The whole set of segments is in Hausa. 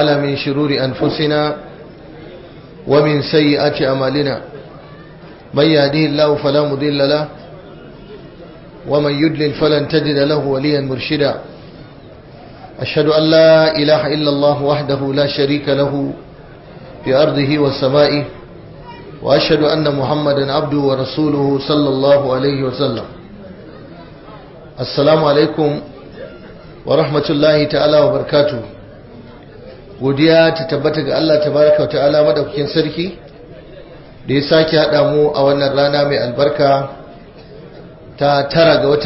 تعالى من شرور أنفسنا ومن سيئات أعمالنا من يهديه الله فلا مضل له ومن يضلل فلن تجد له وليا مرشدا أشهد أن لا إله إلا الله وحده لا شريك له في أرضه وسمائه وأشهد أن محمدا عبده ورسوله صلى الله عليه وسلم. السلام عليكم ورحمة الله تعالى وبركاته. godiya ta tabbata ga Allah tabaraka wa ta'ala madaukakin sarki da ya sake haɗa mu a wannan rana mai albarka ta tara ga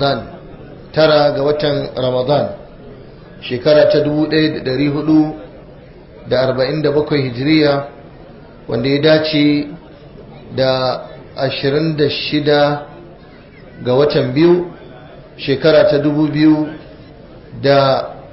watan Ramadan shekara ta 1447 hijiriya wanda ya dace da 26 ga watan biyu shekara ta 2026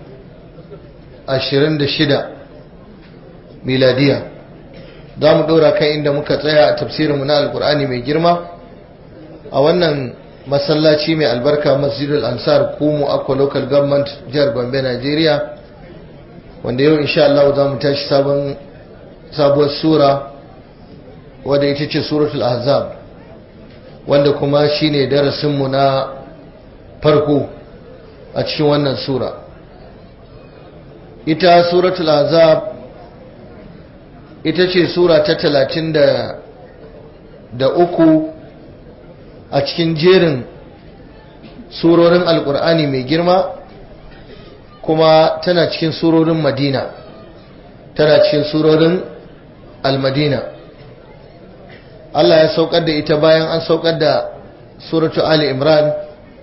miladiya. za mu ɗora kan inda muka tsaya a tafsirinmu na alkur'ani mai girma a wannan masallaci mai albarka masjidul ansar kumu akwa local government jihar Gombe Nigeria, wanda yau insha Allah za mu tashi sabuwar sura wadda ita ce suratul ahzab, wanda kuma shine darasinmu na farko a cikin wannan sura. ita suratul ahzab ita ce sura ta 33 a cikin jerin surorin alkur'ani mai girma, kuma tana cikin surorin madina, tana cikin surorin almadina. Allah ya saukar da ita bayan an saukar da suratul ali imran,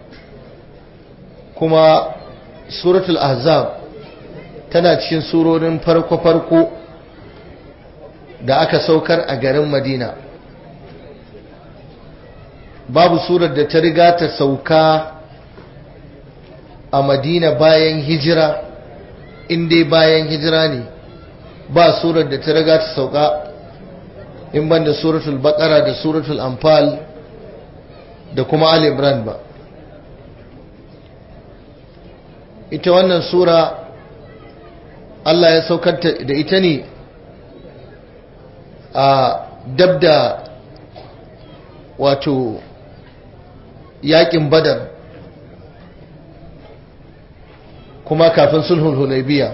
kuma suratul ahzab tana cikin surorin farko-farko da aka saukar a garin madina. babu surar da ta riga ta sauka a madina bayan hijira, inda bayan hijira ne ba surar da ta riga ta sauka in banda suratul baqara da suratul anfal da kuma ali imran ba. ita wannan sura Allah ya saukar da ita ne a dabda wato yakin badar, kuma kafin sulhul hudaybiya.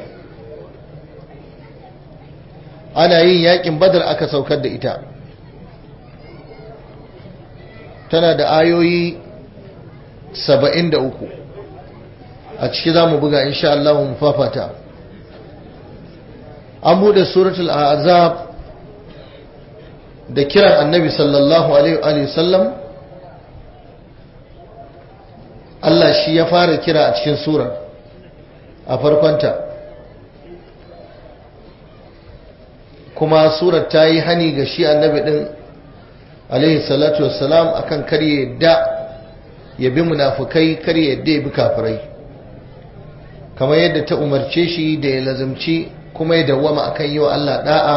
ana yin yakin badar aka saukar da ita. tana da ayoyi 73 a ciki za mu buga insha Allah mu fafata. an bude suratul ahzab da kiran annabi sallallahu alaihi wa sallam. Allah shi ya fara kira a cikin surar a farkonta, kuma surar ta yi hani ga shi annabi din alaihi salatu wassalam akan kar ya yadda ya bi munafukai, kar ya yadda ya bi kafirai, kamar yadda ta umarce shi da ya lazimci kuma ya dawwama akan yi wa Allah da'a,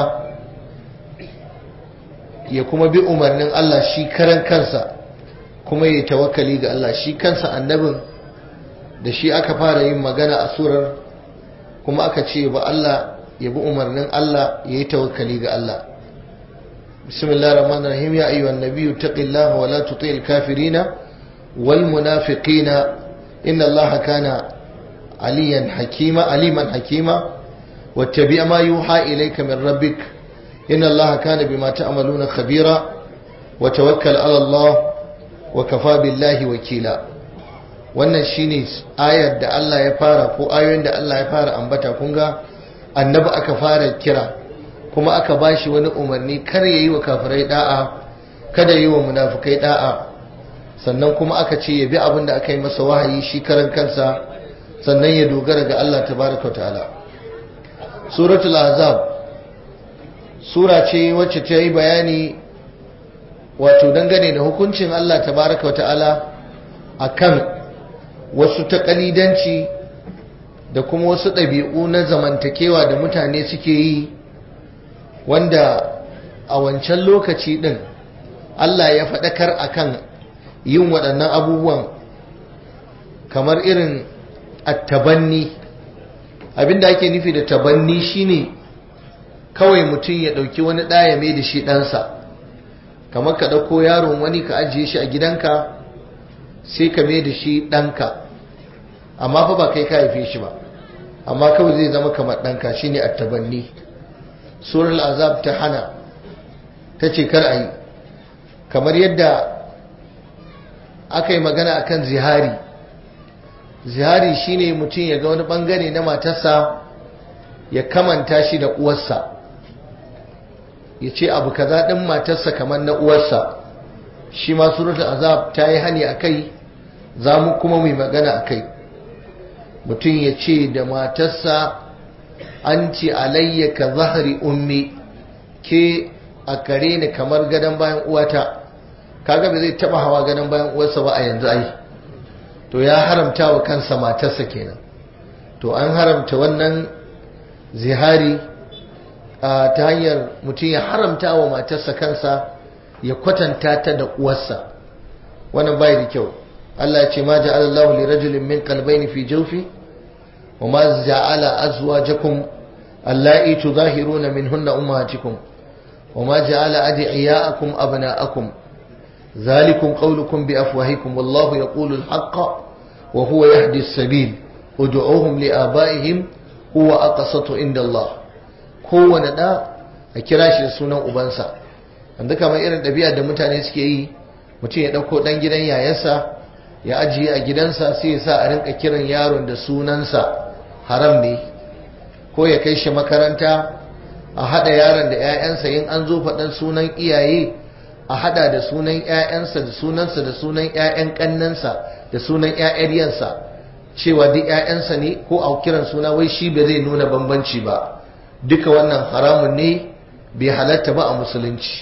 ya kuma bi umarnin Allah shi karan kansa, kuma ya tawakkali ga Allah. shi kansa annabin da shi aka fara yin magana a surar, kuma aka ce ba Allah ya bi umarnin Allah, ya yi tawakkali ga Allah. bismillahir rahmanir rahim. ya ayyuhan nabiyyu taqillaha wa la tuti'il kafirina wal munafiqina inna Allaha kana aliman hakima واتبع ما يوحى إليك من ربك إن الله كان بما تعملون خبيرا وتوكل على الله وكفى بالله وكيلا. wannan shine ayar da Allah ya fara, ko ayoyin da Allah ya fara ambata. kun ga annabi aka fara kira, kuma aka bashi wani umarni kar yayi wa kafirai da'a, kada yi wa munafikai da'a, sannan kuma aka ce ya bi abin da aka yi masa wahayi shi karan kansa, sannan ya dogara ga Allah tabaraka ta'ala. suratul ahzab sura ce wacce ta yi bayani wato dangane da hukuncin Allah tabaraka ta'ala akan wasu takalidanci da kuma wasu ɗabi'u na zamantakewa da mutane suke yi, wanda a wancan lokaci ɗin Allah ya faɗakar akan yin waɗannan abubuwan, kamar irin attabanni abinda ake nufi da tabanni shine kawai mutum ya ɗauki wani ɗa ya mai da shi ɗansa, kamar ka ɗauko yaron wani ka ajiye shi a gidanka sai ka mai da shi ɗanka, amma fa ba kai ka haife shi ba, amma kawai zai zama kamar ɗanka, shine at-tabanni. surar al-azab ta hana, ta ce kar a yi, kamar yadda aka yi magana akan zihari. Zihari shine mutum ya ga wani bangare na matarsa ya kamanta shi da uwarsa, ya ce abu kaza ɗin matarsa kamar na uwarsa, shi ma suratul azab ta yi hani a kai, za mu kuma mai magana a kai. Mutum ya ce da matarsa an ce alayya ka zahari ummi, ke a kare ni kamar gadon bayan uwata. Kaga ba zai taba hawa gadon bayan uwarsa ba a yanzu ai, to ya haramta wa kansa matarsa kenan. To an haramta wannan zihari ta hanyar mutum ya haramta wa matarsa kansa, ya kwatanta ta da uwarsa, wannan bai da kyau. Allah ya ce ma ja'ala Allahu li rajulin min qalbayni fi jawfi wa ma ja'ala azwajakum allati tudahiruna minhunna ummahatikum wa ma ja'ala adiyakum abna'akum ذلكم قولكم بأفواهكم والله يقول الحق وهو يهدي السبيل ادعوهم لآبائهم هو أقسط عند الله. kowane da a kira shi da sunan ubansa. wanda kamar irin ɗabi'a da mutane suke yi, mutum ya ɗauko ɗan gidan yayansa ya ajiye a gidansa sai ya sa a rinka kiran yaron da sunansa, haram ne. Ko ya kai shi makaranta a haɗa yaron da 'ya'yansa, in an zo faɗan sunan iyaye a hada da sunan ƴaƴansa da sunansa da sunan ƴaƴan kannansa da sunan ƴaƴaryansa, cewa duk ƴaƴansa ne, ko a kiran suna wai shi ba zai nuna bambanci ba. Duka wannan haramun ne, bai halatta ba a musulunci.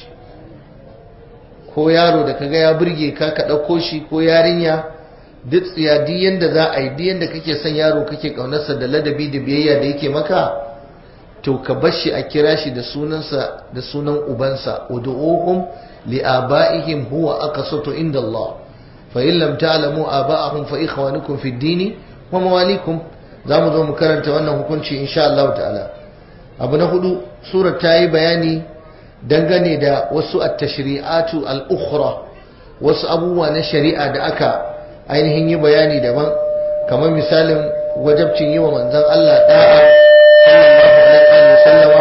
Ko yaro da kaga ya burge ka ka ɗauko shi, ko yarinya, duk tsiya duk yanda za a yi, duk yanda kake son yaro kake ƙaunarsa da ladabi da biyayya da yake maka, to ka bar shi a kira shi da sunansa da sunan ubansa. ud'uhum li'aba'ihim huwa aqsatu inda Allah fa in lam ta'lamu aba'ahum fa ikhwanukum fid din wa mawalikum. zamu zo mu karanta wannan hukunci insha Allah ta'ala. Abu na hudu, surar ta yi bayani dangane da wasu at-tashri'atu al-ukhra, wasu abubuwa na shari'a da aka ainihin yi bayani daban, kamar misalin wajabcin yi wa manzon Allah da'a sallallahu alaihi wa sallama,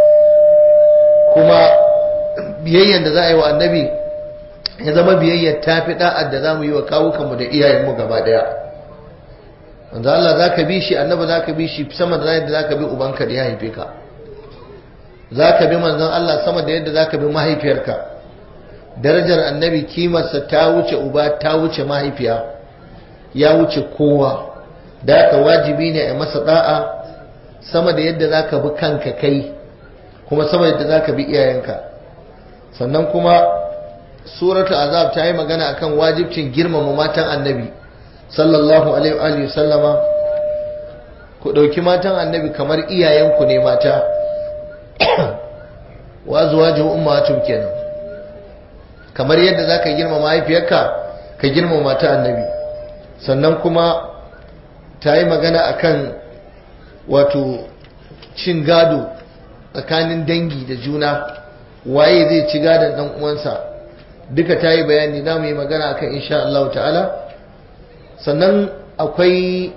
kuma biyayyan da za a yi wa annabi ya zama biyayyar ta fi da'ar da za mu yi wa kawukanmu da iyayenmu gaba daya. manzo Allah za ka bi shi, annabi za ka bi shi sama da yadda za ka bi ubanka da ya haife ka. Za ka bi manzon Allah sama da yadda za ka bi mahaifiyarka. Darajar annabi, kimarsa ta wuce uba, ta wuce mahaifiya, ya wuce kowa. Da haka wajibi ne a masa da'a sama da yadda za ka bi kanka kai, kuma sama da yadda za ka bi iyayenka. Sannan kuma suratul azab ta yi magana akan wajibcin girmama matan annabi sallallahu alaihi wa sallama. Ku ɗauki matan annabi kamar iyayenku ne mata. wa azwajuhu ummatum kenan. Kamar yadda zaka girmama mahaifiyarka, ka girmama matan annabi. Sannan kuma ta yi magana akan wato cin gado tsakanin dangi da juna, waye zai ci gadon dan uwansa, duka ta yi bayani, za mu yi magana akan insha Allah ta'ala. Sannan akwai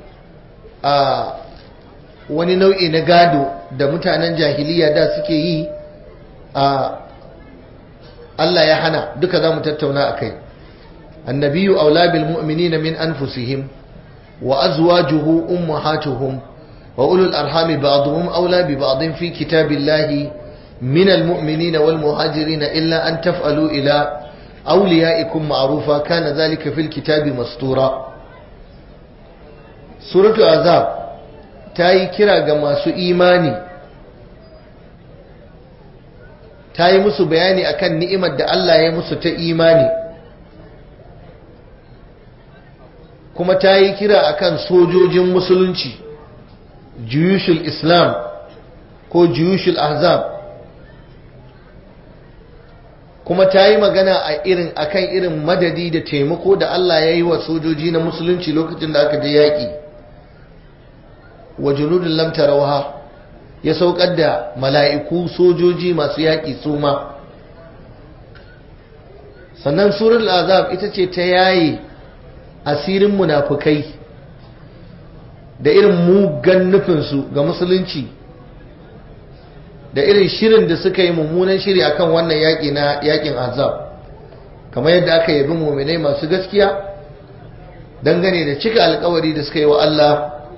wani nau'i na gado da mutanen jahiliya da suke yi, Allah ya hana, duka za mu tattauna a kai. annabiyu aula bil mu'minina min anfusihim wa azwajuhu ummahatuhum wa ulul arhami ba'dhum aula bi ba'dhin fi kitabillahi min al mu'minina wal muhajirina illa an taf'alu ila awliyaikum ma'rufa kana dhalika fil kitabi mastura. Suratul azab ta yi kira ga masu imani, ta yi musu bayani akan ni'imar da Allah ya musu ta imani, kuma ta yi kira akan sojojin musulunci, juyushul islam ko juyushul ahzab, kuma ta yi magana akan irin madadi da taimako da Allah ya yi wa sojoji na musulunci lokacin da aka je yaƙi. wa junudun lam tarawha, ya saukar da mala'iku sojoji masu yaƙi su ma. Sannan suratul azab ita ce ta yaye asirin munafukai da irin mugan nufinsu ga musulunci da irin shirin da suka yi mummunan shiri akan wannan yaƙi na yaƙin azab, kamar yadda aka yabi muminai masu gaskiya dangane da cika alkawari da suka yi wa Allah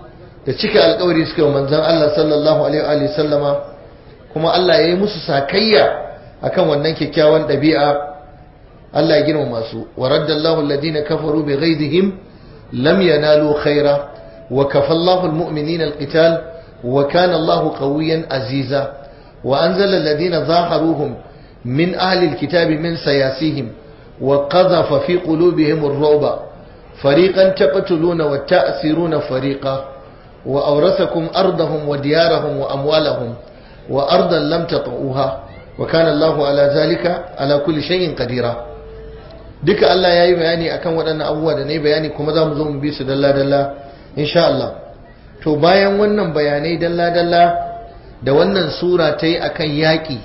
da cika alkawari suka yi wa manzon Allah sallallahu alaihi wa sallama, kuma Allah ya yi musu sakayya akan wannan kyakkyawan ɗabi'a. Allah ya girmama su. wa raddallahu alladhina kafaru bighaydihim lam yanalu khaira wa kafallahu almu'minina alqital wa kana Allahu qawiyyan aziza wa anzala alladhina zaharuhum min ahli alkitabi min sayasihim wa qadhafa fi qulubihim ar-ru'ba fariqan taqtuluna wa ta'siruna fariqa wa awrathakum ardahum wa diyarahum wa amwalahum wa ardan lam tata'uha wa kana Allahu ala zalika ala kulli shay'in qadira. Duka Allah ya yi bayani akan waɗannan abubuwa da ne bayani, kuma za mu zo mu bi su dalla-dalla insha Allah. To bayan wannan bayanai dalla-dalla da wannan sura ta yi akan yaƙi,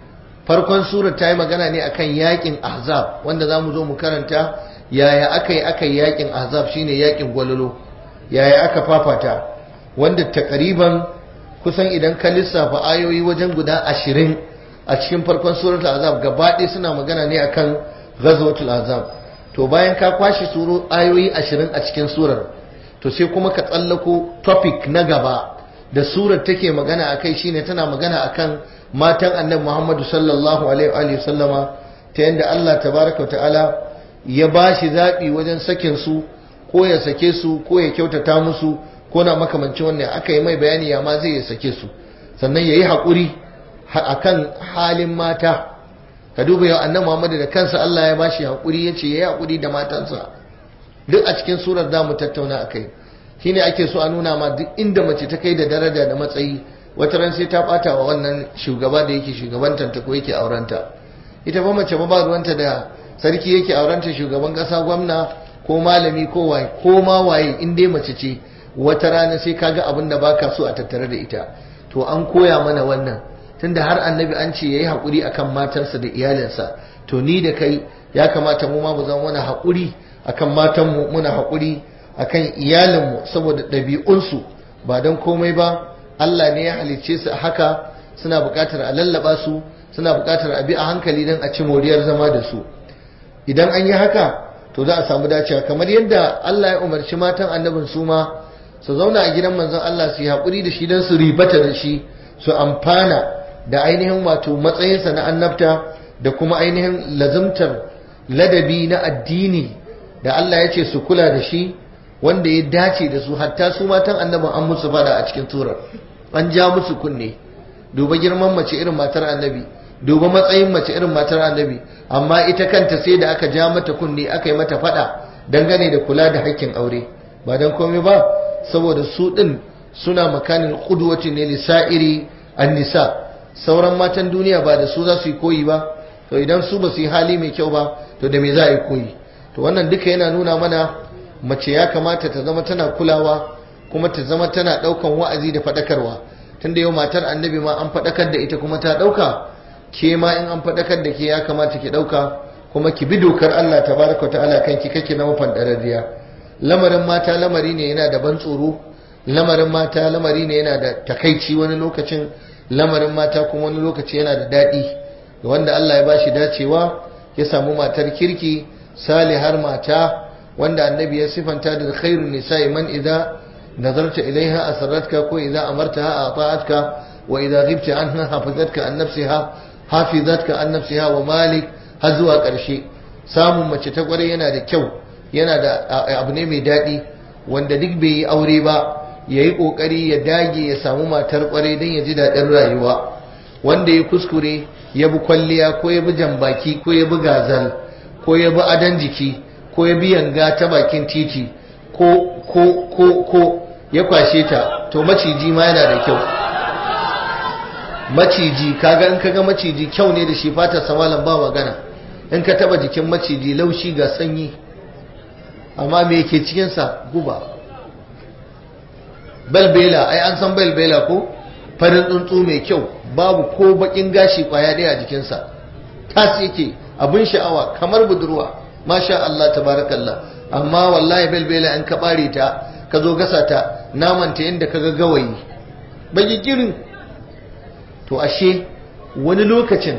farkon sura ta yi magana ne akan yaƙin ahzab, wanda za mu zo mu karanta yaya aka yi yaƙin ahzab, shine yaƙin gwalolo, yaya aka fafata, wanda takariban kusan idan ka lissafa ayoyi wajen guda 20 a cikin farkon suratul ahzab gaba ɗaya suna magana ne akan ghazwatul azab. To bayan ka kwashi suro ayoyi 20 a cikin surar, to sai kuma ka tsallako topic na gaba da surar take magana akai, shine tana magana akan matan annabi Muhammadu sallallahu alaihi wa sallama, ta yanda Allah tabaraka ta'ala ya bashi zabi wajen sakin su, ko ya sake su ko ya kyautata musu ko na makamancin wannan. Aka yi mai bayani ya ma zai ya sake su, sannan yayi hakuri akan halin mata. Ka duba yau annabi Muhammad da kansa Allah ya bashi hakuri, yace yayi hakuri da matansa. Duk a cikin surar da mu tattauna akai. Shine ake so a nuna ma duk inda mace ta kai da daraja da matsayi, wata ran sai ta bata wa wannan shugaba da yake shugabantar ta ko yake aurenta. Ita ba mace ba ruwanta da sarki yake aurenta, shugaban kasa, gwamna ko malami ko waye ko ma waye, in dai mace ce wata rana sai kaga abin da baka so a tattare da ita. To an koya mana wannan, tunda har annabi an ce yayi hakuri akan matarsa da iyalinsa, to ni da kai ya kamata mu ma mu zama muna hakuri akan matanmu, muna hakuri akan iyalinmu, saboda ɗabi'unsu ba don komai ba Allah ne ya halicce su haka, suna buƙatar a lallaba su, suna buƙatar a bi a hankali don a ci moriyar zama da su. Idan an yi haka to za a samu dacewa, kamar yadda Allah ya umarci matan annabin su ma su zauna a gidan manzon Allah su yi haƙuri da shi don su ribata da shi, su amfana da ainihin wato matsayinsa na annabta da kuma ainihin lazumtar ladabi na addini da Allah ya ce su kula da shi, wanda ya dace da su. Hatta su matan annabin an musu fada a cikin surar, an ja musu kunne. Duba girman mace irin matar annabi, duba matsayin mace irin matar annabi, amma ita kanta sai da aka ja mata kunne, aka yi mata fada dangane da kula da haƙƙin aure. Ba don komai ba, saboda su din suna makanin qudwati ne lisa'iri an-nisa. Sauran matan duniya ba da su za su yi koyi ba, to idan su ba su yi hali mai kyau ba, to da me za a yi koyi? To wannan duka yana nuna mana mace ya kamata ta zama tana kulawa, kuma ta zama tana daukan wa'azi da fadakarwa. Tunda yau matar annabi ma an fadakar da ita kuma ta dauka, ke ma in an fadakar da ke ya kamata ki dauka, kuma ki bi dokar Allah tabaraka ta'ala kanki, kake na mafandarariya. Lamarin mata lamari ne yana da ban tsoro, lamarin mata lamari ne yana da takaici wani lokacin, lamarin mata kuma wani lokaci yana da daɗi ga wanda Allah ya bashi dacewa, ya samu matar kirki salihar mata, wanda annabi ya sifanta da khairun nisa'i man idza nazarta ilaiha asarratka ko idza amartaha ata'atka wa idza ghibta anha hafizatka an nafsiha wa malik, har zuwa ƙarshe. Samun mace ta ƙware yana da kyau, yana da abu ne mai daɗi, wanda duk bai yi aure ba ya yi ƙoƙari ya dage ya samu matar ƙwarai don ya ji daɗin rayuwa. Wanda ya kuskure ya bi kwalliya ko ya bi jambaki ko ya bi gazal ko ya bi adon jiki ko ya bi yanga ta bakin titi ko ya kwashe ta, to maciji ma yana da kyau. Maciji kaga, in kaga maciji kyau ne da shi, fatar samalan ba magana. In ka taba jikin maciji laushi ga sanyi, amma me yake cikinsa? Guba. balbela, ai an san balbela ko, farin tsuntsu mai kyau, babu ko bakin gashi kwaya ɗaya a jikinsa, tas yake abin sha'awa kamar budurwa, masha Allah tabarakallah. amma wallahi balbela in ka bare ta ka zo gasa ta naman ta yanda kaga gawayi baki girin. to ashe wani lokacin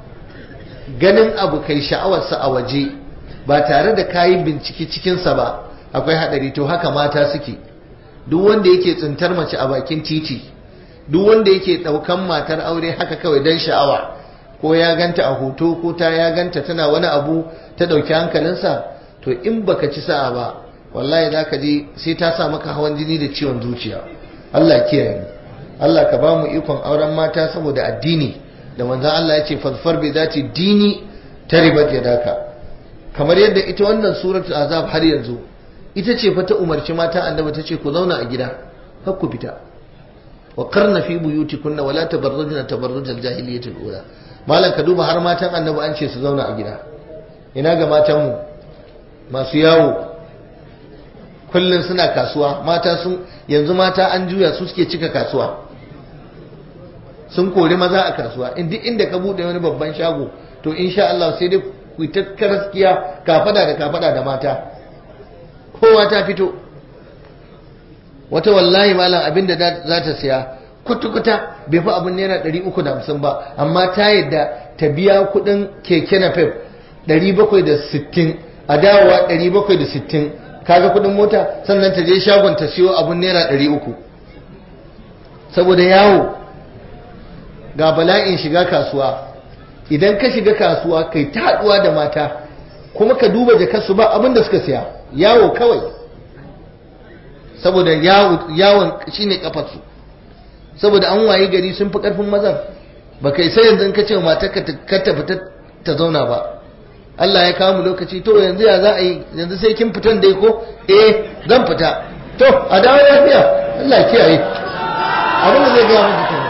ganin abu kai sha'awarsa a waje ba tare da kayi bincike cikinsa ba akwai hadari. to haka mata suke, duk wanda yake tsintar mace a bakin titi, duk wanda yake daukan matar aure haka kawai dan sha'awa, ko ya ganta a hoto ko ta ya ganta tana wani abu ta dauki hankalinsa, to in baka ci sa'a ba wallahi zaka je sai ta sa maka hawan jini da ciwon zuciya. Allah kiyaye mu. Allah ka ba mu ikon auren mata saboda addini, da manzon Allah ya ce fadfar bi zati dini taribat yadaka. kamar yadda ita wannan suratul azab har yanzu ita ce fa ta umarci mata annabi ta ce ku zauna a gida kar ku fita, wa qarna fi buyutikunna wala tabarrujna tabarrujal jahiliyatul ula. malan ka duba har matan annabi an ce su zauna a gida, ina ga matan mu masu yawo kullun suna kasuwa. mata sun yanzu mata an juya su suke cika kasuwa, sun kori maza a kasuwa. inda ka bude wani babban shago to insha Allah sai dai ku ta gaskiya kafada da kafada da mata, kowa ta fito. wata wallahi malam abinda za ta siya kutukuta bai fi abin naira 350 ba, amma ta yadda ta biya kudin keke na pep 760 a dawowa 760, kaga kudin mota, sannan ta je shagon ta siyo abin naira 300 saboda yawo. ga bala'in shiga kasuwa, idan ka shiga kasuwa kai ta haduwa da mata kuma ka duba jakarsu ba abin da suka siya, yawo kawai, saboda yawon shine kafarsu, saboda an waye gari sun fi karfin mazan. ba kai sai yanzu ka ce mata ka ta fita ta zauna ba. Allah ya kawo mu lokaci, to yanzu ya za a yi, yanzu sai kin fitan dai ko zan fita, to a dawo lafiya. Allah kiyaye abin da zai ga mu kenan.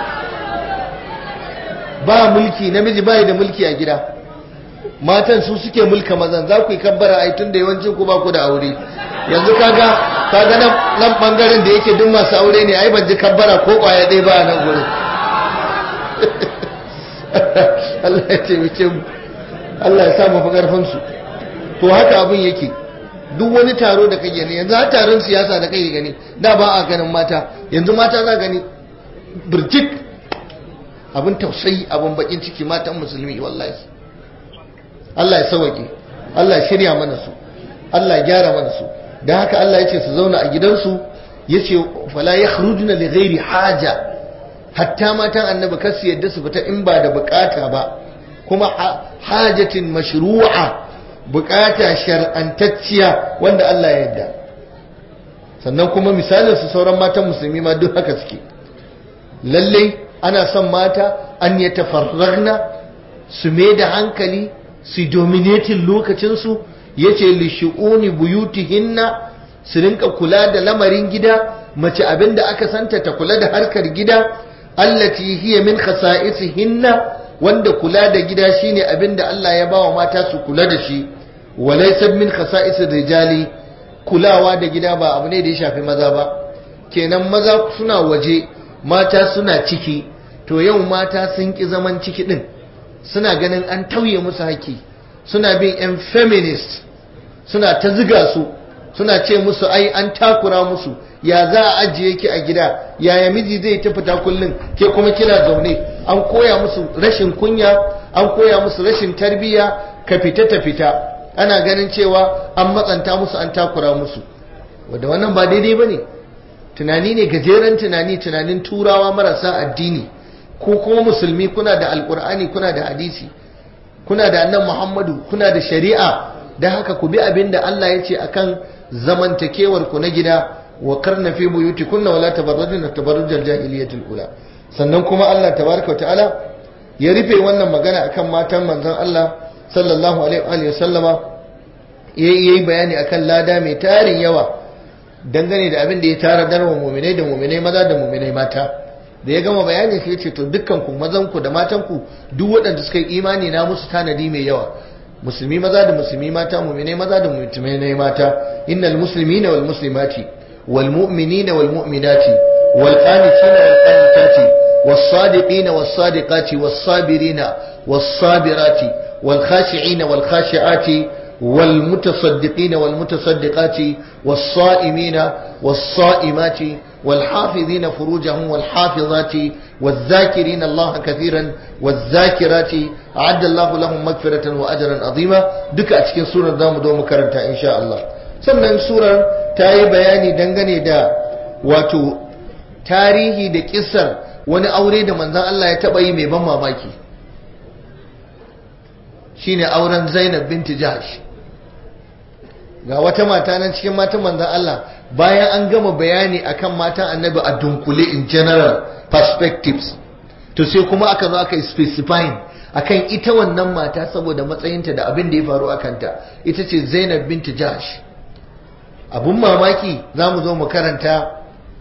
ba mulki, namiji bai da mulki a gida, matan su suke mulka mazan. za ku yi kabbara ai tun da yawancin ku ba ku da aure. yanzu kaga nan bangaren da yake duk masu aure ne, ai ban ji kabbara ko kwaya ɗaya ba a nan gurin. Allah ya taimake mu, Allah ya sa mu fi karfin su. to haka abin yake, duk wani taro da kake gani yanzu, har taron siyasa da kake gani da ba a ganin mata, yanzu mata za gani birjik. abin tausayi, abin bakin ciki, matan musulmi wallahi. Allah ya sauke, Allah ya shirya mana su, Allah ya gyara mana su. da haka Allah ya ce su zauna a gidansu, ya ce fala yakhrujuna li ghairi haja, hatta matan annabi kar su yadda su fita in ba da bukata ba, kuma hajatin mashru'a, bukata shar'antacciya wanda Allah ya yarda. sannan kuma misalin su sauran matan musulmi ma duk haka suke. lalle ana son mata an ya tafarragna, su mai da hankali, su dominatin lokacinsu, ya ce lishi'uni buyutihinna, su rinka kula da lamarin gida. mace abinda aka santa ta kula da harkar gida, allati hiya min khasa'isihinna, wanda kula da gida shine abinda Allah ya bawa mata su kula da shi. walaysa min khasa'isir rijali, kulawa da gida ba abu ne da ya shafi maza ba. kenan maza suna waje, mata suna ciki. to yau mata sun ki zaman ciki din, suna ganin an tauye musu haƙƙi, suna bin yan feminist, suna ta ziga su, suna ce musu ai an takura musu, ya za a ajiye ki a gida, yaya miji zai ta fita kullum ke kuma kina zaune. an koya musu rashin kunya, an koya musu rashin tarbiyya, ka fita ta fita. ana ganin cewa an matsanta musu, an takura musu, wanda wannan ba daidai bane. tunani ne gajeren tunani, tunanin turawa marasa addini. ko kuma musulmi kuna da alkur'ani, kuna da hadisi, kuna da annabi Muhammadu, kuna da shari'a. da haka ku bi abin da Allah ya ce akan zamantakewar ku na gida. wa karna fi buyutikunna wala tabarrujna tabarrujal jahiliyatul ula. sannan kuma Allah tabaraka wa ta'ala ya rufe wannan magana akan matan manzon Allah sallallahu alaihi wa sallama, yayi bayani akan lada mai tarin yawa dangane da abin da ya tara darwa mu'minai da mu'minai maza da mu'minai mata. da ya gama bayani sai ya ce to dukkan ku, mazan ku da matan ku, duk waɗanda suka yi imani na musu tanadi mai yawa. musulmi maza da musulmi mata, mu'minai maza da mu'minai mata. innal muslimina wal muslimati والمؤمنين والمؤمنات والقانتين والقانتات والصادقين والصادقات والصابرين والصابرات والخاشعين والخاشعات والمتصدقين والمتصدقات والصائمين والصائمات والحافظين فروجهم والحافظات والذاكرين الله كثيرا والذاكرات أعد الله لهم مغفرة وأجرا عظيما. duka a cikin surar zamu zo mu karanta insha Allah. Sannan surar ta yi bayani dangane da wato tarihi da kissar wani aure da manzon Allah ya taba yi mai ban mamaki, shine auren Zainab binti Jahsh. Ga wata mata nan cikin matan manzon Allah, bayan an gama bayani akan matan annabi a dunkule in general perspectives, to sai kuma aka zo aka yi specifying akan ita wannan mata saboda matsayinta da abin da ya faru a kanta. Ita ce Zainab binti Jahsh. Abun mamaki za mu zo mu karanta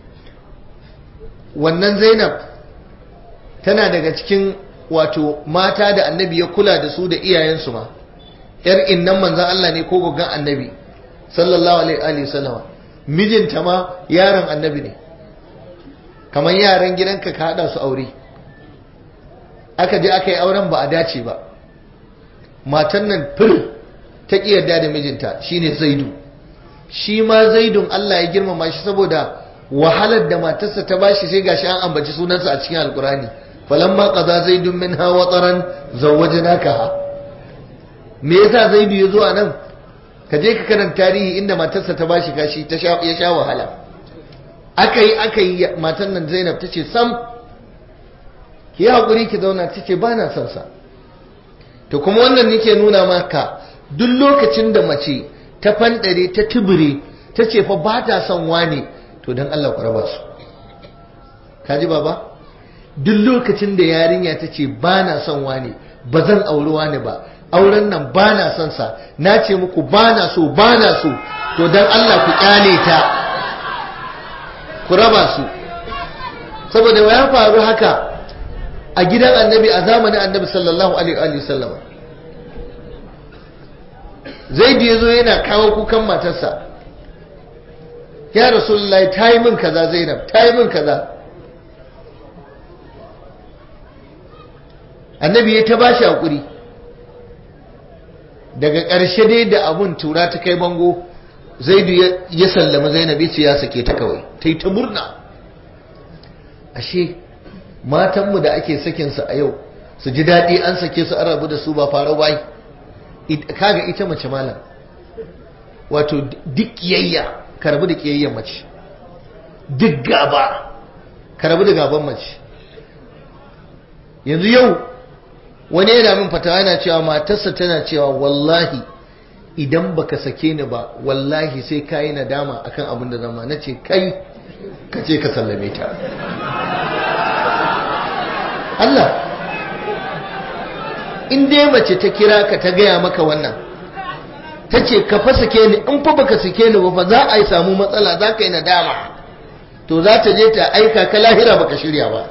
wannan Zainab tana daga cikin wato mata da annabi ya kula da su da iyayensu ma. Yar innan manzon Allah ne ko goggan annabi sallallahu alaihi wa sallama. Mijinta ma yaron annabi ne, kamar yaran gidanka ka hada su aure. Aka je aka yi auren ba a dace ba, matan nan fir ta ƙi yarda da mijinta shine Zaidu. Shi ma Zaidun Allah ya girmama shi saboda wahalar da matarsa ta bashi, sai gashi an ambaci sunansa a cikin Alkurani. Falamma qada Zaidun minha wataran zawwajnakaha. Me yasa Zaidu ya zo a nan? Ka je ka karanta tarihi inda matarsa ta bashi kashi ya sha wahala. Aka yi matan nan Zainab ta ce sam ki haƙuri ki zauna, ta ce ba na son sa. To kuma wannan nake nuna maka duk lokacin da mace ta fandare ta tubure ta ce fa ba ta son wane, to dan Allah ku raba su. Kaji baba? Duk lokacin da yarinya ta ce ba na son wane, ba zan auri wane ba, auren nan ba na son sa, na ce muku ba na so, to dan Allah ku kyale ta, ku raba su. Saboda ya faru haka a gidan annabi a zamanin annabi sallallahu alaihi wasallam. Zaidu ya zo yana kawo kukan matarsa, ya Rasulullahi ta yi min kaza, Zainab ta yi min kaza. Annabi ya ta bashi hakuri. Daga ƙarshe dai da abun tura ta kai bango, Zaidu ya sallama Zainab ya ce ya sake ta kawai, ta yi ta murna. Ashe matanmu da ake sakinsu a yau su ji daɗi an sake su an rabu da su ba farau bai. Kaga ita mace malam, wato duk kiyayya ka rabu da kiyayyen mace, duk gaba ka rabu da gaban mace. Yanzu yau wani yana min fatawa yana cewa matarsa tana cewa wallahi idan baka sake ni ba wallahi sai kayi nadama akan abin da zama. Na ce kai ka ce ka sallame ta. Allah, in dai mace ta kira ka ta gaya maka wannan, ta ce ka fa sake ni, in fa baka sake ni ba fa za a yi samu matsala, za ka yi nadama, to za ta je ta aika ka lahira baka shirya ba.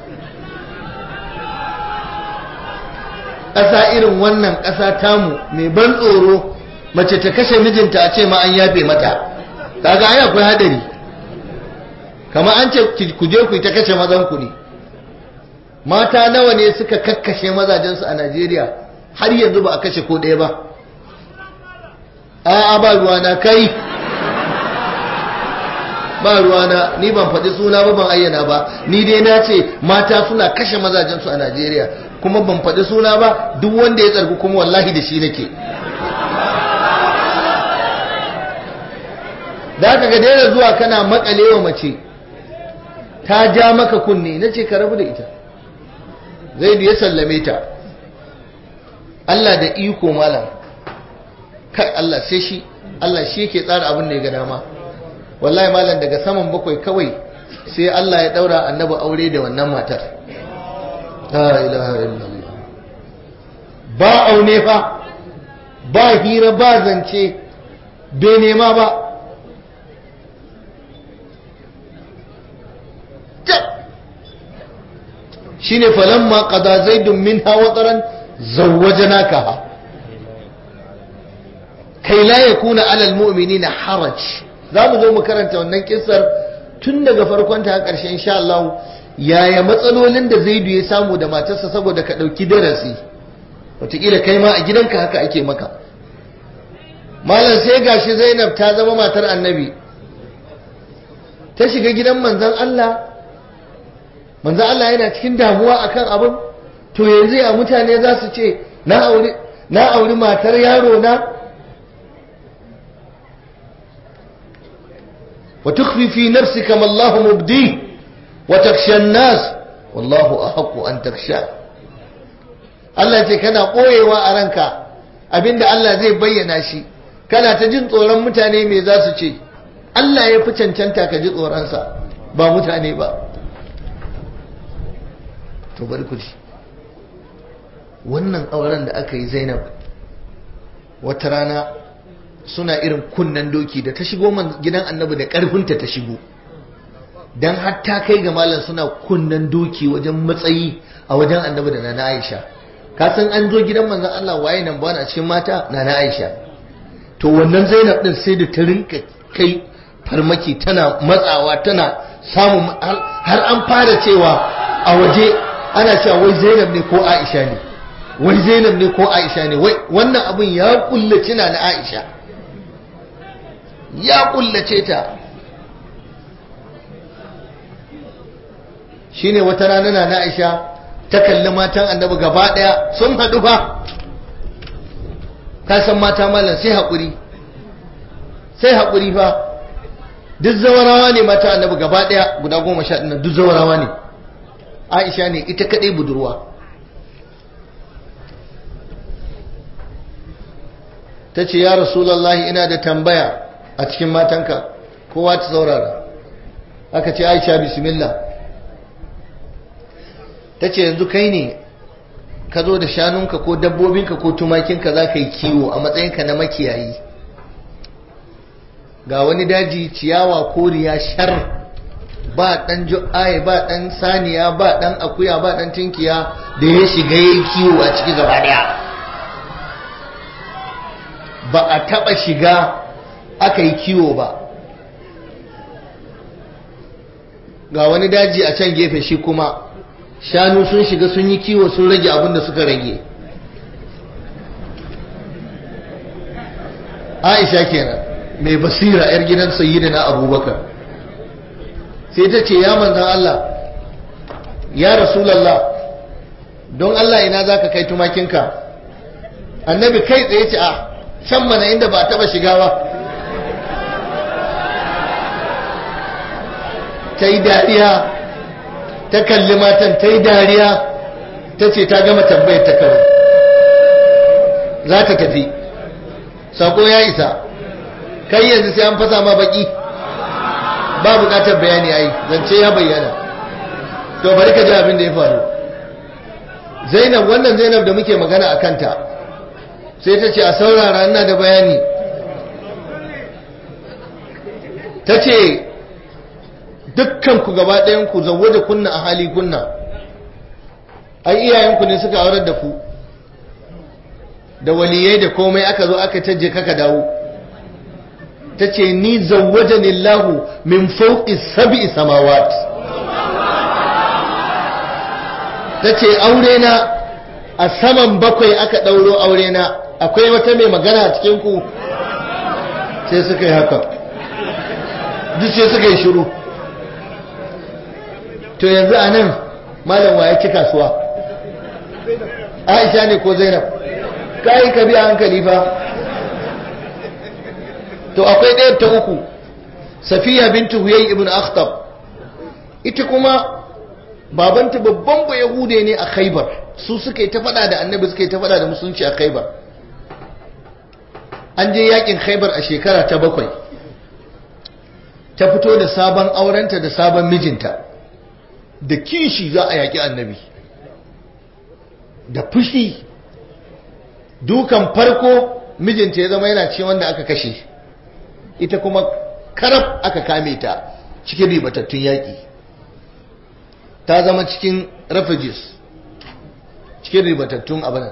Ƙasa irin wannan ƙasa tamu mai ban tsoro, mace ta kashe mijinta a ce ma an yafe mata, kaga ai akwai hadari. Kamar an ce ku je ku yi ta kashe mazan ku ne. Mata nawa ne suka kakkashe mazajensu a Najeriya har yanzu ba a kashe ko ɗaya ba? A'a ba ruwana kai, ba ruwana, ni ban faɗi suna ba, ban ayyana ba, ni dai na ce mata suna kashe mazajensu a Najeriya, kuma ban faɗi suna ba. Duk wanda ya tsargu kuma wallahi da shi nake. Da aka ga daina zuwa kana makalewa mace ta ja maka kunne, na ce ka rabu da ita. Zaidu ya sallame ta. Allah da iko malam, kai Allah sai shi, Allah shi yake tsara abin da ya ga dama. Wallahi malam daga saman bakwai kawai sai Allah ya daura annabi aure da wannan matar. La ilaha illallah. Ba aune fa, ba hira, ba zance, bai nema ba. Shine falamma qada zaidun minha wataran zawwajnakaha kai la yakuna alal mu'minina haraj. Zamu zo mu karanta wannan kissar tun daga farkon ta ƙarshe insha Allah yaya matsalolin da Zaidu ya samu da matarsa saboda ka ɗauki darasi. Wataƙila kai ma a gidanka haka ake maka. Malam sai gashi Zainab ta zama matar Annabi, ta shiga gidan manzon Allah yana cikin damuwa akan abin. To yanzu ya mutane za su ce na auri matar yaro na. wa tukhfi fi nafsika ma Allahu mubdi wa takhsha an-nas wallahu ahaqqu an takhsha. Allah ce kana koyewa a ranka abinda Allah zai bayyana shi, kana ta jin tsoron mutane me za su ce. Allah ya fi cancanta ka ji tsoronsa ba mutane ba. To bari ku ji wannan auren da aka yi Zainab wata rana suna irin kunnen doki da ta shigo gidan Annabi da karfinta ta shigo, dan hatta kai ga malam suna kunnen doki wajen matsayi a wajen Annabi da Nana Aisha. Ka san an zo gidan manzon Allah waye nan ba a cikin mata? Nana Aisha. To wannan Zainab din sai da ta rinka kai farmaki, tana matsawa, tana samun har an fara cewa a waje ana cewa wai Zainab ne ko Aisha ne, wai Zainab ne ko Aisha ne, wai wannan abin ya kullace na Aisha, ya kullace ta. Shine wata rana na Aisha ta kalli matan Annabi gaba daya sun haɗu fa. Ka san mata mallan sai haƙuri fa. Duk zawarawa ne mata Annabi gaba daya guda 10 dinnan duk zawarawa ne. Aisha ne ita kadai budurwa. Ta ce ya Rasulullahi ina da tambaya a cikin matanka, kowa ta saurara. Aka ce Aisha bismillah. Ta ce yanzu kai ne ka zo da shanunka ko dabbobinka ko tumakinka za ka yi kiwo a matsayinka na makiyayi, ga wani daji ciyawa koriya shar, ba dan ju'ai ba dan saniya ba dan akuya ba dan tinkiya da ya shiga yayin kiwo a ciki gaba daya, ba a taba shiga aka yi kiwo ba. Ga wani daji a can gefe shi kuma shanu sun shiga sun yi kiwo sun rage abin da suka rage. Aisha kenan mai basira yar gidan sayyidina Abubakar sai ta ce ya manzan Allah, ya Rasulallah, don Allah ina za ka kai tumakinka? Annabi kai tsaye ce a can mana inda ba a taba shiga ba. Ta yi dariya, ta kalli matan ta yi dariya, ta ce ta gama tambayar ta kawai za ta tafi, sako ya isa. Kai yanzu sai an fasa ma baki, ba bukatar bayani ai, zance ya bayyana. To bari ka ji abin da ya faru. Zainab, wannan Zainab da muke magana a kanta, sai ta ce a saurara ina da bayani. Ta ce dukkanku gaba ɗayanku zawwaje kunna a hali kunna, ai iyayenku ne suka aurar da ku da waliyai da komai, aka zo aka taje kaka dawo. Ta ce ni zawwajani Allahu min fawqi sab'i samawat. Ta ce aure na a saman bakwai aka ɗauro aure na. Akwai wata mai magana a cikin ku? Sai suka yi haka, duk sai suka yi shiru. To yanzu a nan malam wa ya ci kasuwa, Aisha ne ko Zainab? Kai ka biya hankali fa. To akwai ɗaya ta uku, Safiya bintu Huyay ibn Akhtab. Ita kuma babanta babban Bayahude ne a Khaibar, su suka yi ta faɗa da Annabi, suka yi ta faɗa da musulunci a Khaibar. An je yakin Khaibar a shekara ta 7, ta fito da sabon aurenta da sabon mijinta, da kishi za a yaƙi Annabi, da fushi. Dukan farko mijinta ya zama yana ce wanda aka kashe, ita kuma karab aka kame ta cikin ribatattun yaƙi, ta zama cikin refugees, cikin ribatattun abin.